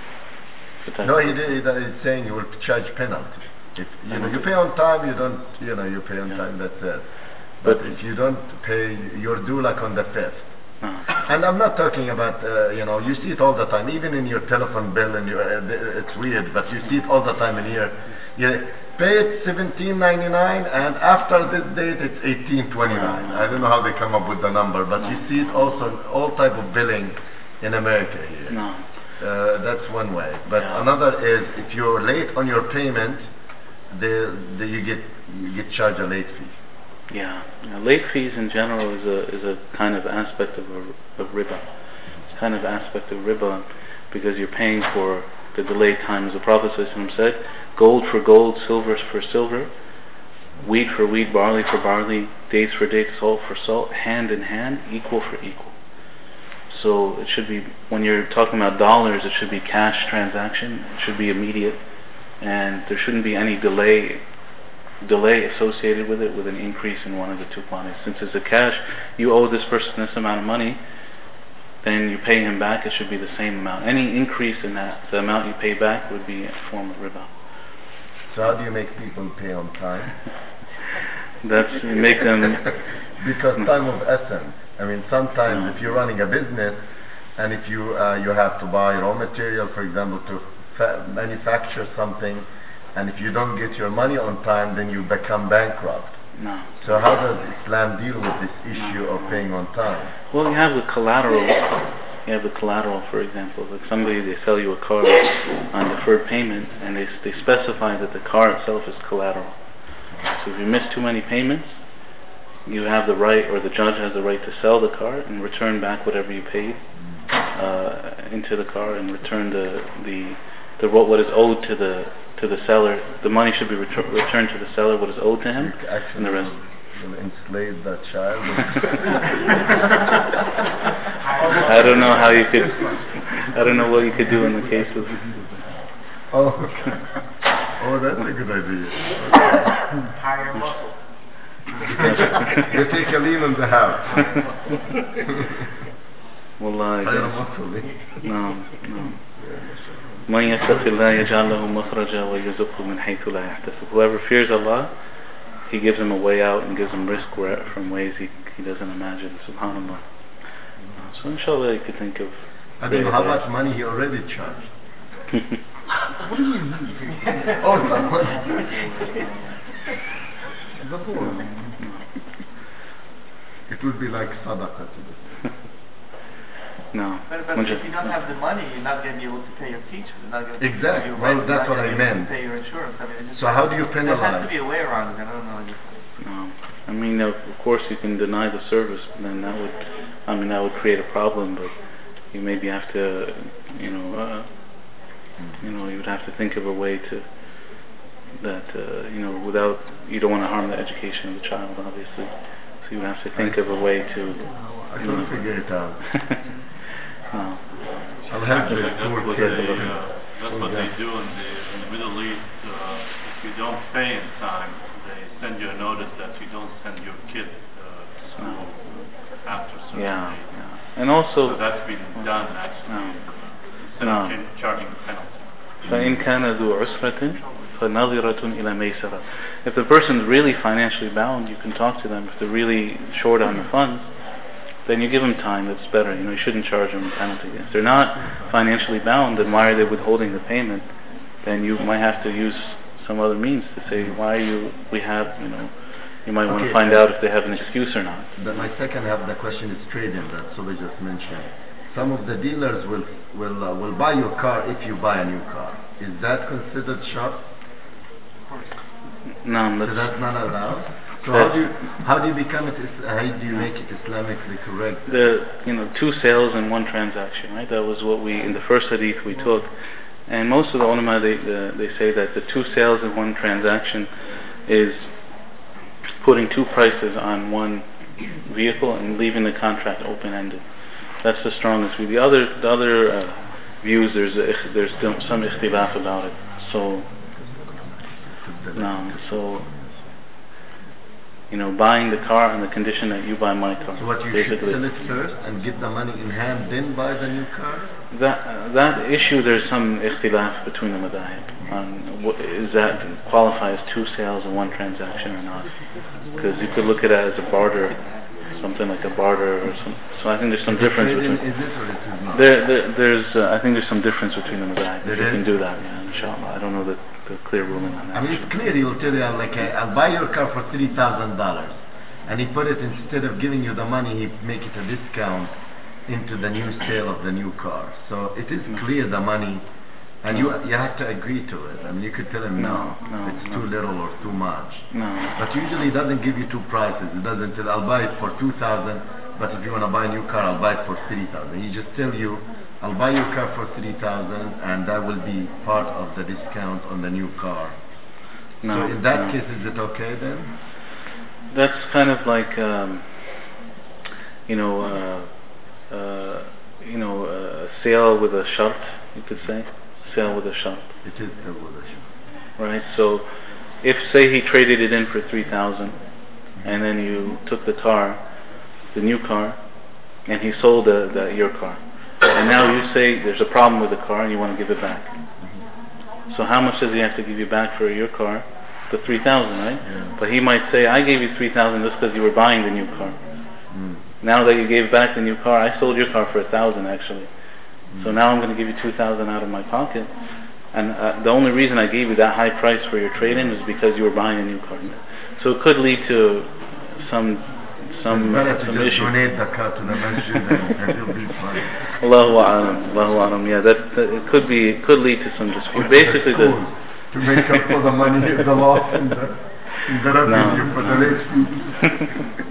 No, he did, he's saying you will charge penalty. If you know you pay on time, you don't. You know you pay on yeah. time. That's it. But, but if you don't pay, you're due like on the fifth. Uh. And I'm not talking about uh, you know you see it all the time, even in your telephone bill, and your, uh, it's weird, but you see it all the time in here. You pay it seventeen ninety-nine, and after this date it's eighteen twenty-nine. I don't know how they come up with the number, but you see it also all type of billing in America here. No. Uh, that's one way. But yeah. another is if you're late on your payment, the, the you get you get charged a late fee. Yeah. yeah, late fees in general is a is a kind of aspect of a, of riba. It's kind of aspect of riba because you're paying for the delay time, as the Prophet ﷺ said, gold for gold, silver for silver, wheat for wheat, barley for barley, dates for dates, salt for salt, hand in hand, equal for equal. So it should be, when you're talking about dollars, it should be cash transaction, it should be immediate, and there shouldn't be any delay delay associated with it with an increase in one of the two quantities. Since it's a cash, you owe this person this amount of money, then you pay him back, it should be the same amount. Any increase in that, the amount you pay back would be a form of riba. So how do you make people pay on time? That's, you make them... Because time of essence. I mean, sometimes no. if you're running a business, and if you uh, you have to buy raw material, for example, to fa manufacture something, and if you don't get your money on time, then you become bankrupt. No. So how does Islam deal with this issue no. of paying on time? Well, you have the collateral. You have the collateral, for example. Like somebody, they sell you a car on deferred payment, and they they specify that the car itself is collateral. So if you miss too many payments, you have the right, or the judge has the right to sell the car and return back whatever you paid uh, into the car, and return the the the what is owed to the to the seller. The money should be retur returned to the seller, what is owed to him, and the rest. Will enslave that child. I don't know how you could. I don't know what you could do in the case of. Oh, oh, that's a good idea. Hire muscle. You take a lien on the house. Wallahi. No, no. من يتق الله يجعل له مخرجا ويرزقه من حيث لا يحتسب. Whoever fears Allah, He gives him a way out and gives him risk where, from ways he he doesn't imagine. Subhanallah. So inshallah, you could think of. I don't know how much money he already charged. What do you mean? Oh, the money. It would be like sadaqah to this. No. But, but if you don't have the money, you're not going to be able to pay your teacher. You're not going to exactly. Your well, rent, that's what I meant. Pay your insurance. I mean, so how do you penalize? There has to be a way around it. I don't know. No. I mean, of course, you can deny the service, but then that would, I mean, that would create a problem. But you maybe have to, you know, uh, you know, you would have to think of a way to that, uh, you know, without, you don't want to harm the education of the child, obviously. So you would have to think of a way to. I can figure it out. No. I'll have to. That's what they, uh, that's what they do in the, in the Middle East. Uh, if you don't pay in time, they send you a notice that you don't send your kid uh, to school no. after certain yeah, days. yeah. And also, so that's been done actually. No. Instead no. of charging the penalty. فإن كان ذو عسرة فنظرة إلى ميسرة. If the person is really financially bound, you can talk to them. If they're really short on the funds, then you give them time. That's better. You know, you shouldn't charge them a penalty. If they're not financially bound, then why are they withholding the payment? Then you might have to use some other means to say why you we have. You know, you might want okay, to find out if they have an excuse or not. Then my second half of the question is trading. That so they just mentioned. Some of the dealers will will uh, will buy your car if you buy a new car. Is that considered shop? No, that's, so that's not allowed. So how do you how do you become it? Is- How do you make it Islamically correct? The you know two sales and one transaction, right? That was what we in the first hadith we took, and most of the ulama they the, they say that the two sales and one transaction is putting two prices on one vehicle and leaving the contract open-ended. That's the strongest view. The other the other uh, views there's a, there's some ikhtilaf about it. So no, so. You know, buying the car on the condition that you buy my car. So what you basically. should sell it first and get the money in hand, then buy the new car? That uh, that issue, there's some ikhtilaf between the madahib on what, is that qualify as two sales and one transaction or not? Because you could look at it as a barter, something like a barter or some. So I think there's some is difference it between. Is it or it is not? There, there there's uh, I think there's some difference between the madahib. There You is? can do that, yeah, inshallah. I don't know the, the clear ruling on that. I mean, it's clear. He'll tell you, like, uh, I'll buy your car for three thousand dollars, and he put it, instead of giving you the money, he make it a discount into the new sale of the new car. So it is No. clear the money, and you you have to agree to it. I mean, you could tell him no, No, no, it's no. too little or too much. No. But usually it doesn't give you two prices. It doesn't tell, I'll buy it for two thousand, but if you want to buy a new car, I'll buy it for three thousand. He just tell you, I'll buy your car for three thousand, and that will be part of the discount on the new car. No, So in that no. case, is it okay then? That's kind of like, um, you know, uh, uh, you know, a sale with a shart, you could say, sale with a shart. It is still with a shart. Right. So, if say he traded it in for three thousand, and then you took the car, the new car, and he sold the, the your car, and now you say there's a problem with the car and you want to give it back. So how much does he have to give you back for your car? The three thousand, right? Yeah. But he might say, I gave you three thousand just because you were buying the new car. Mm. Now that you gave back the new car, I sold your car for a thousand actually. Mm. So now I'm going to give you two thousand out of my pocket. And uh, the only reason I gave you that high price for your trade-in is because you were buying a new car. So it could lead to some some It's better to some just issue. donate the car to the masjid and, and you'll be fine. Allahu a'lam, Allahu a'lam. Yeah, that, that it could be it could lead to some dispute. Basically, the to make up for the money, the loss in the, in the revenue No. for the rich people.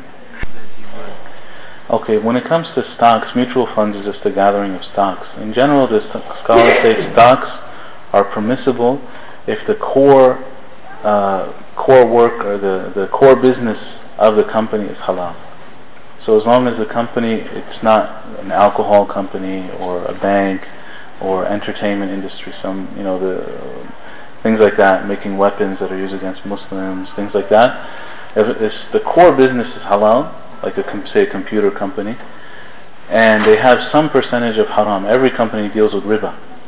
Okay, when it comes to stocks, mutual funds is just a gathering of stocks. In general, the st- scholars say stocks are permissible if the core uh, core work or the, the core business of the company is halal. So as long as the company, it's not an alcohol company or a bank or entertainment industry, some, you know, the uh, things like that, making weapons that are used against Muslims, things like that. If it's, the core business is halal, like a, say a computer company, and they have some percentage of haram. Every company deals with riba.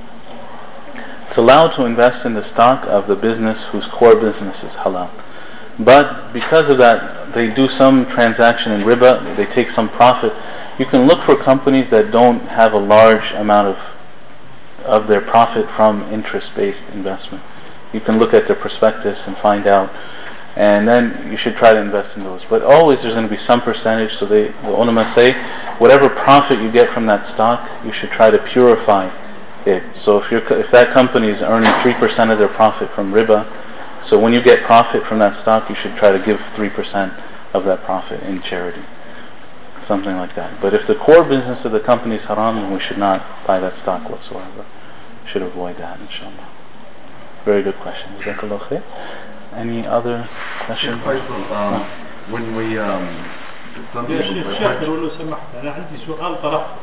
It's allowed to invest in the stock of the business whose core business is halal. But because of that, they do some transaction in riba, they take some profit. You can look for companies that don't have a large amount of of their profit from interest-based investment. You can look at their prospectus and find out, and then you should try to invest in those. But always there's going to be some percentage, so they, the ulama say, whatever profit you get from that stock, you should try to purify it. So if, you're, if that company is earning three percent of their profit from riba, so when you get profit from that stock, you should try to give three percent of that profit in charity. Something like that. But if the core business of the company is haram, then we should not buy that stock whatsoever. We should avoid that, inshallah. Very good question. Jazakallah khair. Any other questions? Faisal, um, when we um, some يا people شيخ شاكر ولو سمحت أنا عندي سؤال طرحته.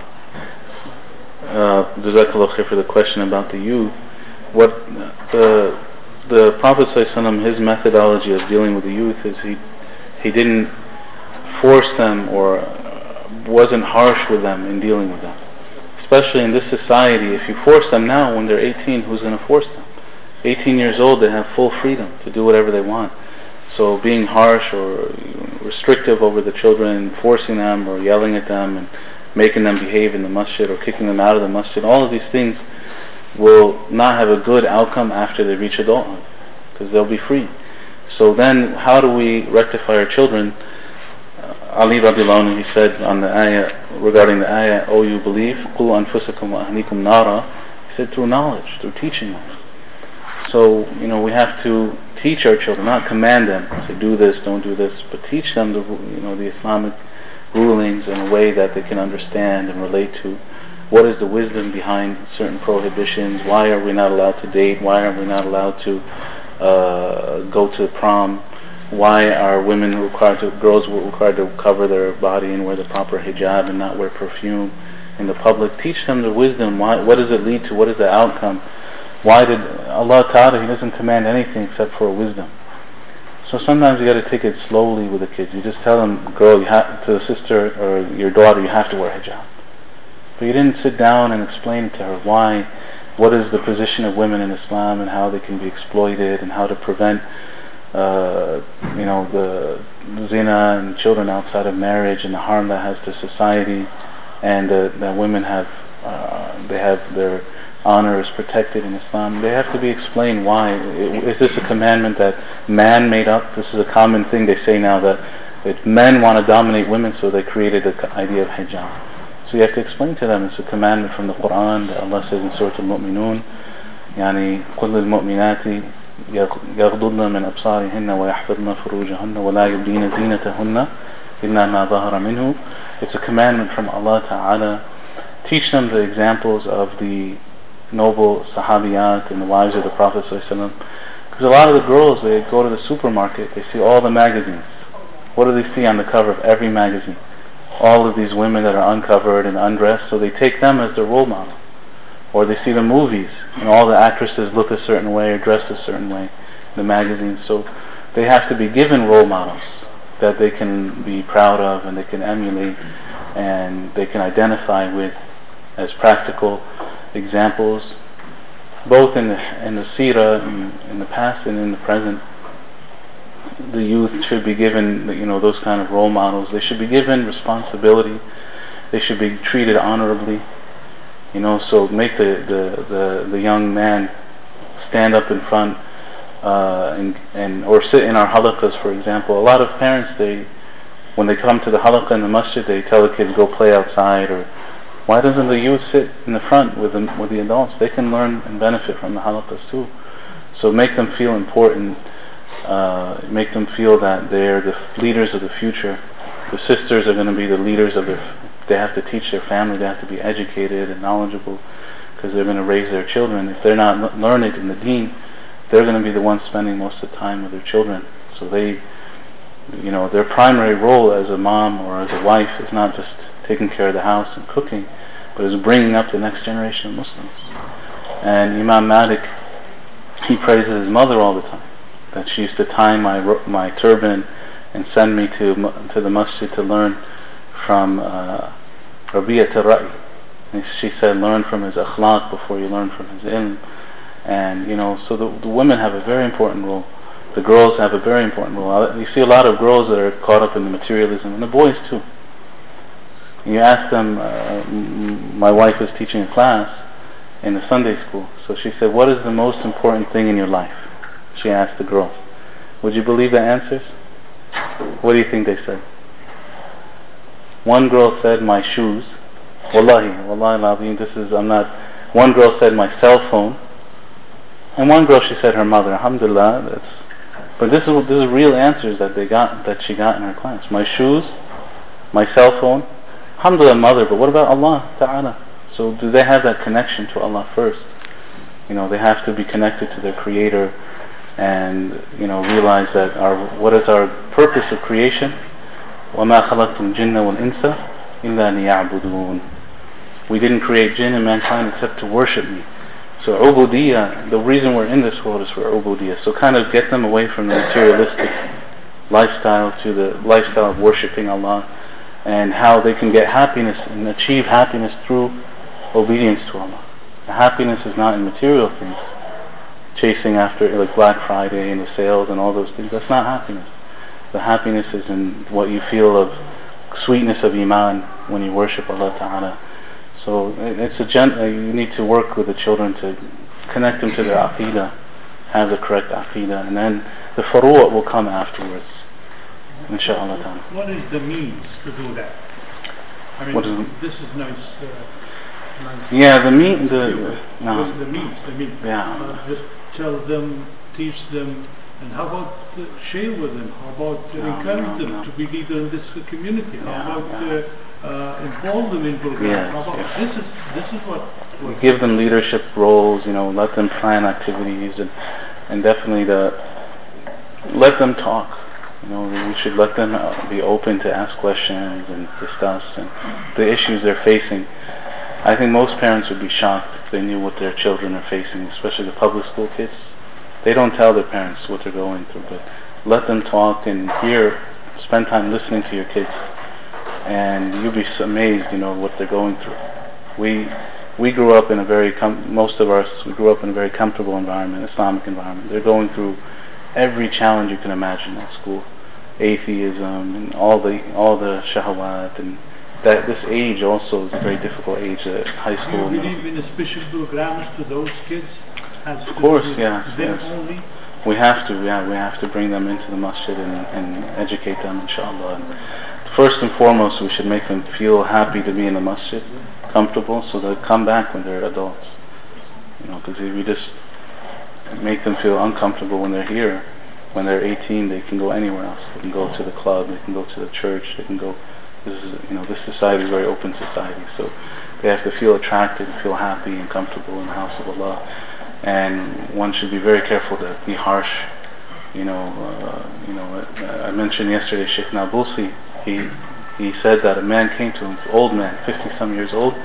Uh, Jazakallah khair for the question about the youth. What the the Prophet ﷺ, his methodology of dealing with the youth is he he didn't force them or wasn't harsh with them in dealing with them. Especially in this society, if you force them now when they're eighteen, who's going to force them? eighteen years old, they have full freedom to do whatever they want. So being harsh or restrictive over the children, forcing them or yelling at them and making them behave in the masjid or kicking them out of the masjid, all of these things will not have a good outcome after they reach adulthood, because they'll be free. So then how do we rectify our children? Uh, Ali radiallahu anhu, he said on the ayah, regarding the ayah, "Oh, you believe, قُلْ أَنفُسَكُمْ وَأَهْلِكُمْ نَارًا," he said through knowledge, through teaching them. So, you know, we have to teach our children, not command them, say do this, don't do this, but teach them the, you know, the Islamic rulings in a way that they can understand and relate to. What is the wisdom behind certain prohibitions? Why are we not allowed to date? Why are we not allowed to uh, go to prom? Why are women required to, girls required to cover their body and wear the proper hijab and not wear perfume in the public? Teach them the wisdom. Why, what does it lead to? What is the outcome? Why did Allah Ta'ala, He doesn't command anything except for wisdom. So sometimes you got to take it slowly with the kids. You just tell them, girl, you have, to the sister or your daughter, you have to wear hijab. But you didn't sit down and explain to her why, what is the position of women in Islam and how they can be exploited and how to prevent uh, you know, the zina and children outside of marriage and the harm that has to society, and uh, that women have, uh, they have their honor is protected in Islam. They have to be explained why. Is this a commandment that man made up? This is a common thing they say now, that if men want to dominate women, so they created the idea of hijab. So you have to explain to them it's a commandment from the Quran that Allah says in Surah Al-Mu'minun, يعني قل للمؤمنات يغضضن من أبصارهن ويحفظن فروجهن ولا يبدين زينتهن إلا ما ظهر منه. It's a commandment from Allah Ta'ala. Teach them the examples of the noble Sahabiyat and the wives of the Prophet ﷺ. Because a lot of the girls, they go to the supermarket, they see all the magazines. What do they see on the cover of every magazine? All of these women that are uncovered and undressed, so they take them as their role model. Or they see the movies, and all the actresses look a certain way or dress a certain way in the magazines. So they have to be given role models that they can be proud of and they can emulate and they can identify with as practical examples, both in the, in the seerah, in, in the past and in the present. The youth should be given, you know, those kind of role models. They should be given responsibility. They should be treated honorably. You know, so make the, the, the, the young man stand up in front uh, and, and or sit in our halaqas, for example. A lot of parents, they when they come to the halaqah in the masjid, they tell the kids go play outside. Or why doesn't the youth sit in the front with the, with the adults? They can learn and benefit from the halaqas too. So make them feel important. Uh, make them feel that they're the leaders of the future. The sisters are going to be the leaders of their. They have to teach their family. They have to be educated and knowledgeable because they're going to raise their children. If they're not learned in the deen, they're going to be the ones spending most of the time with their children. So they, you know, their primary role as a mom or as a wife is not just taking care of the house and cooking, but is bringing up the next generation of Muslims. And Imam Malik, he praises his mother all the time, that she used to tie my my turban and send me to to the masjid to learn from uh, Rabi'at al-Ra'i. And she said, learn from his akhlaq before you learn from his ilm. And you know, so the, the women have a very important role. The girls have a very important role. You see a lot of girls that are caught up in the materialism, and the boys too. You ask them, uh, my wife is teaching a class in the Sunday school, so she said, what is the most important thing in your life? She asked the girls. Would you believe the answers? What do you think they said? One girl said, my shoes. Wallahi, wallahi al-azim, this is, I'm not, one girl said my cell phone, and one girl, she said her mother. Alhamdulillah, that's, but this is, this is real answers that they got, that she got in her class. My shoes, my cell phone, alhamdulillah mother, but what about Allah Ta'ala? So do they have that connection to Allah first? You know, they have to be connected to their Creator and, you know, realize that our, what is our purpose of creation? وَمَا خَلَقْتُ الْجِنَّ وَالْإِنسَ إِلَّا لِيَعْبُدُونَ. We didn't create jinn and mankind except to worship me. So ubudiyah, the reason we're in this world is for ubudiyah. So kind of get them away from the materialistic lifestyle to the lifestyle of worshipping Allah, and how they can get happiness and achieve happiness through obedience to Allah. The happiness is not in material things, chasing after like Black Friday and the sales and all those things. That's not happiness. The happiness is in what you feel of sweetness of iman when you worship Allah Ta'ala. So it's a gen- you need to work with the children to connect them to their aqidah, have the correct aqidah, and then the furu'a will come afterwards, inshaAllah Ta'ala. What is the means to do that? I mean, what is this is nice. Uh, Yeah, the meat, the, no. Just the means, the means. Yeah. Uh, just tell them, teach them, and how about uh, share with them? How about uh, No, encourage no, them no. to be leader in this uh, community? How Yeah, about yeah. Uh, uh, involve them in programs? Yes, How about, yes. This is this is what. what Give them leadership roles, you know, let them plan activities, and and definitely the let them talk. You know, we should let them uh, be open to ask questions and discuss and the issues they're facing. I think most parents would be shocked if they knew what their children are facing, especially the public school kids. They don't tell their parents what they're going through, but let them talk and hear, spend time listening to your kids, and you'll be amazed, you know, what they're going through. We we grew up in a very com- most of us we grew up in a very comfortable environment, Islamic environment. They're going through every challenge you can imagine at school, atheism and all the all the shahwat, and that this age also is a very difficult age at high Do school. you believe in special programs to those kids? As Of course, to yes, them yes. only? We have to, yeah, we have to bring them into the masjid and, and educate them, inshallah. And first and foremost, we should make them feel happy to be in the masjid, comfortable, so they'll come back when they're adults. You know, because if we just make them feel uncomfortable when they're here, when they're eighteen, they can go anywhere else. They can go to the club, they can go to the church, they can go. This is, you know, this society is a very open society, so they have to feel attracted, feel happy and comfortable in the house of Allah. And one should be very careful to be harsh. You know, uh, you know. Uh, I mentioned yesterday, Sheikh Nabulsi. He he said that a man came to him, an old man, fifty some years old,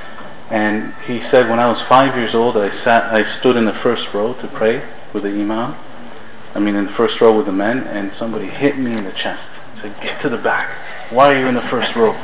and he said, when I was five years old, I sat, I stood in the first row to pray with the imam. I mean, in the first row with the men, and somebody hit me in the chest. He said, "Get to the back. Why are you in the first row?"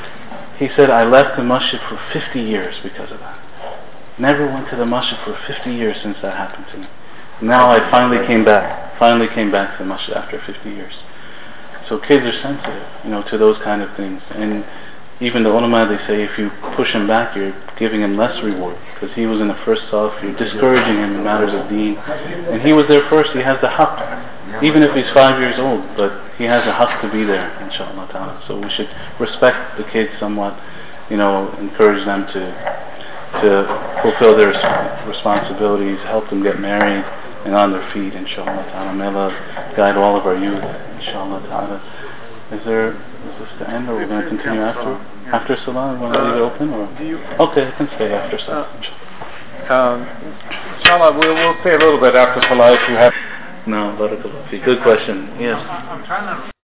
He said, "I left the masjid for fifty years because of that. Never went to the masjid for fifty years since that happened to me. Now I finally came back. Finally came back to the masjid after fifty years." So kids are sensitive, you know, to those kind of things. And even the ulama, they say, if you push him back, you're giving him less reward, because he was in the first saf. You're discouraging him in matters of deen, and he was there first. He has the haqq, even if he's five years old, but he has a haqq to be there, inshallah ta'ala. So we should respect the kids somewhat, you know, encourage them to to fulfill their responsibilities, help them get married and on their feet, inshallah ta'ala. May Allah guide all of our youth, inshallah ta'ala. Is there, is this the end, or are we going to continue after? After Salah? You want to leave it open? Or? Okay, I can stay after Salah. Um, inshallah, we'll, we'll stay a little bit after Salah if you have. No, barakallah. Good question. Yes. I'm trying to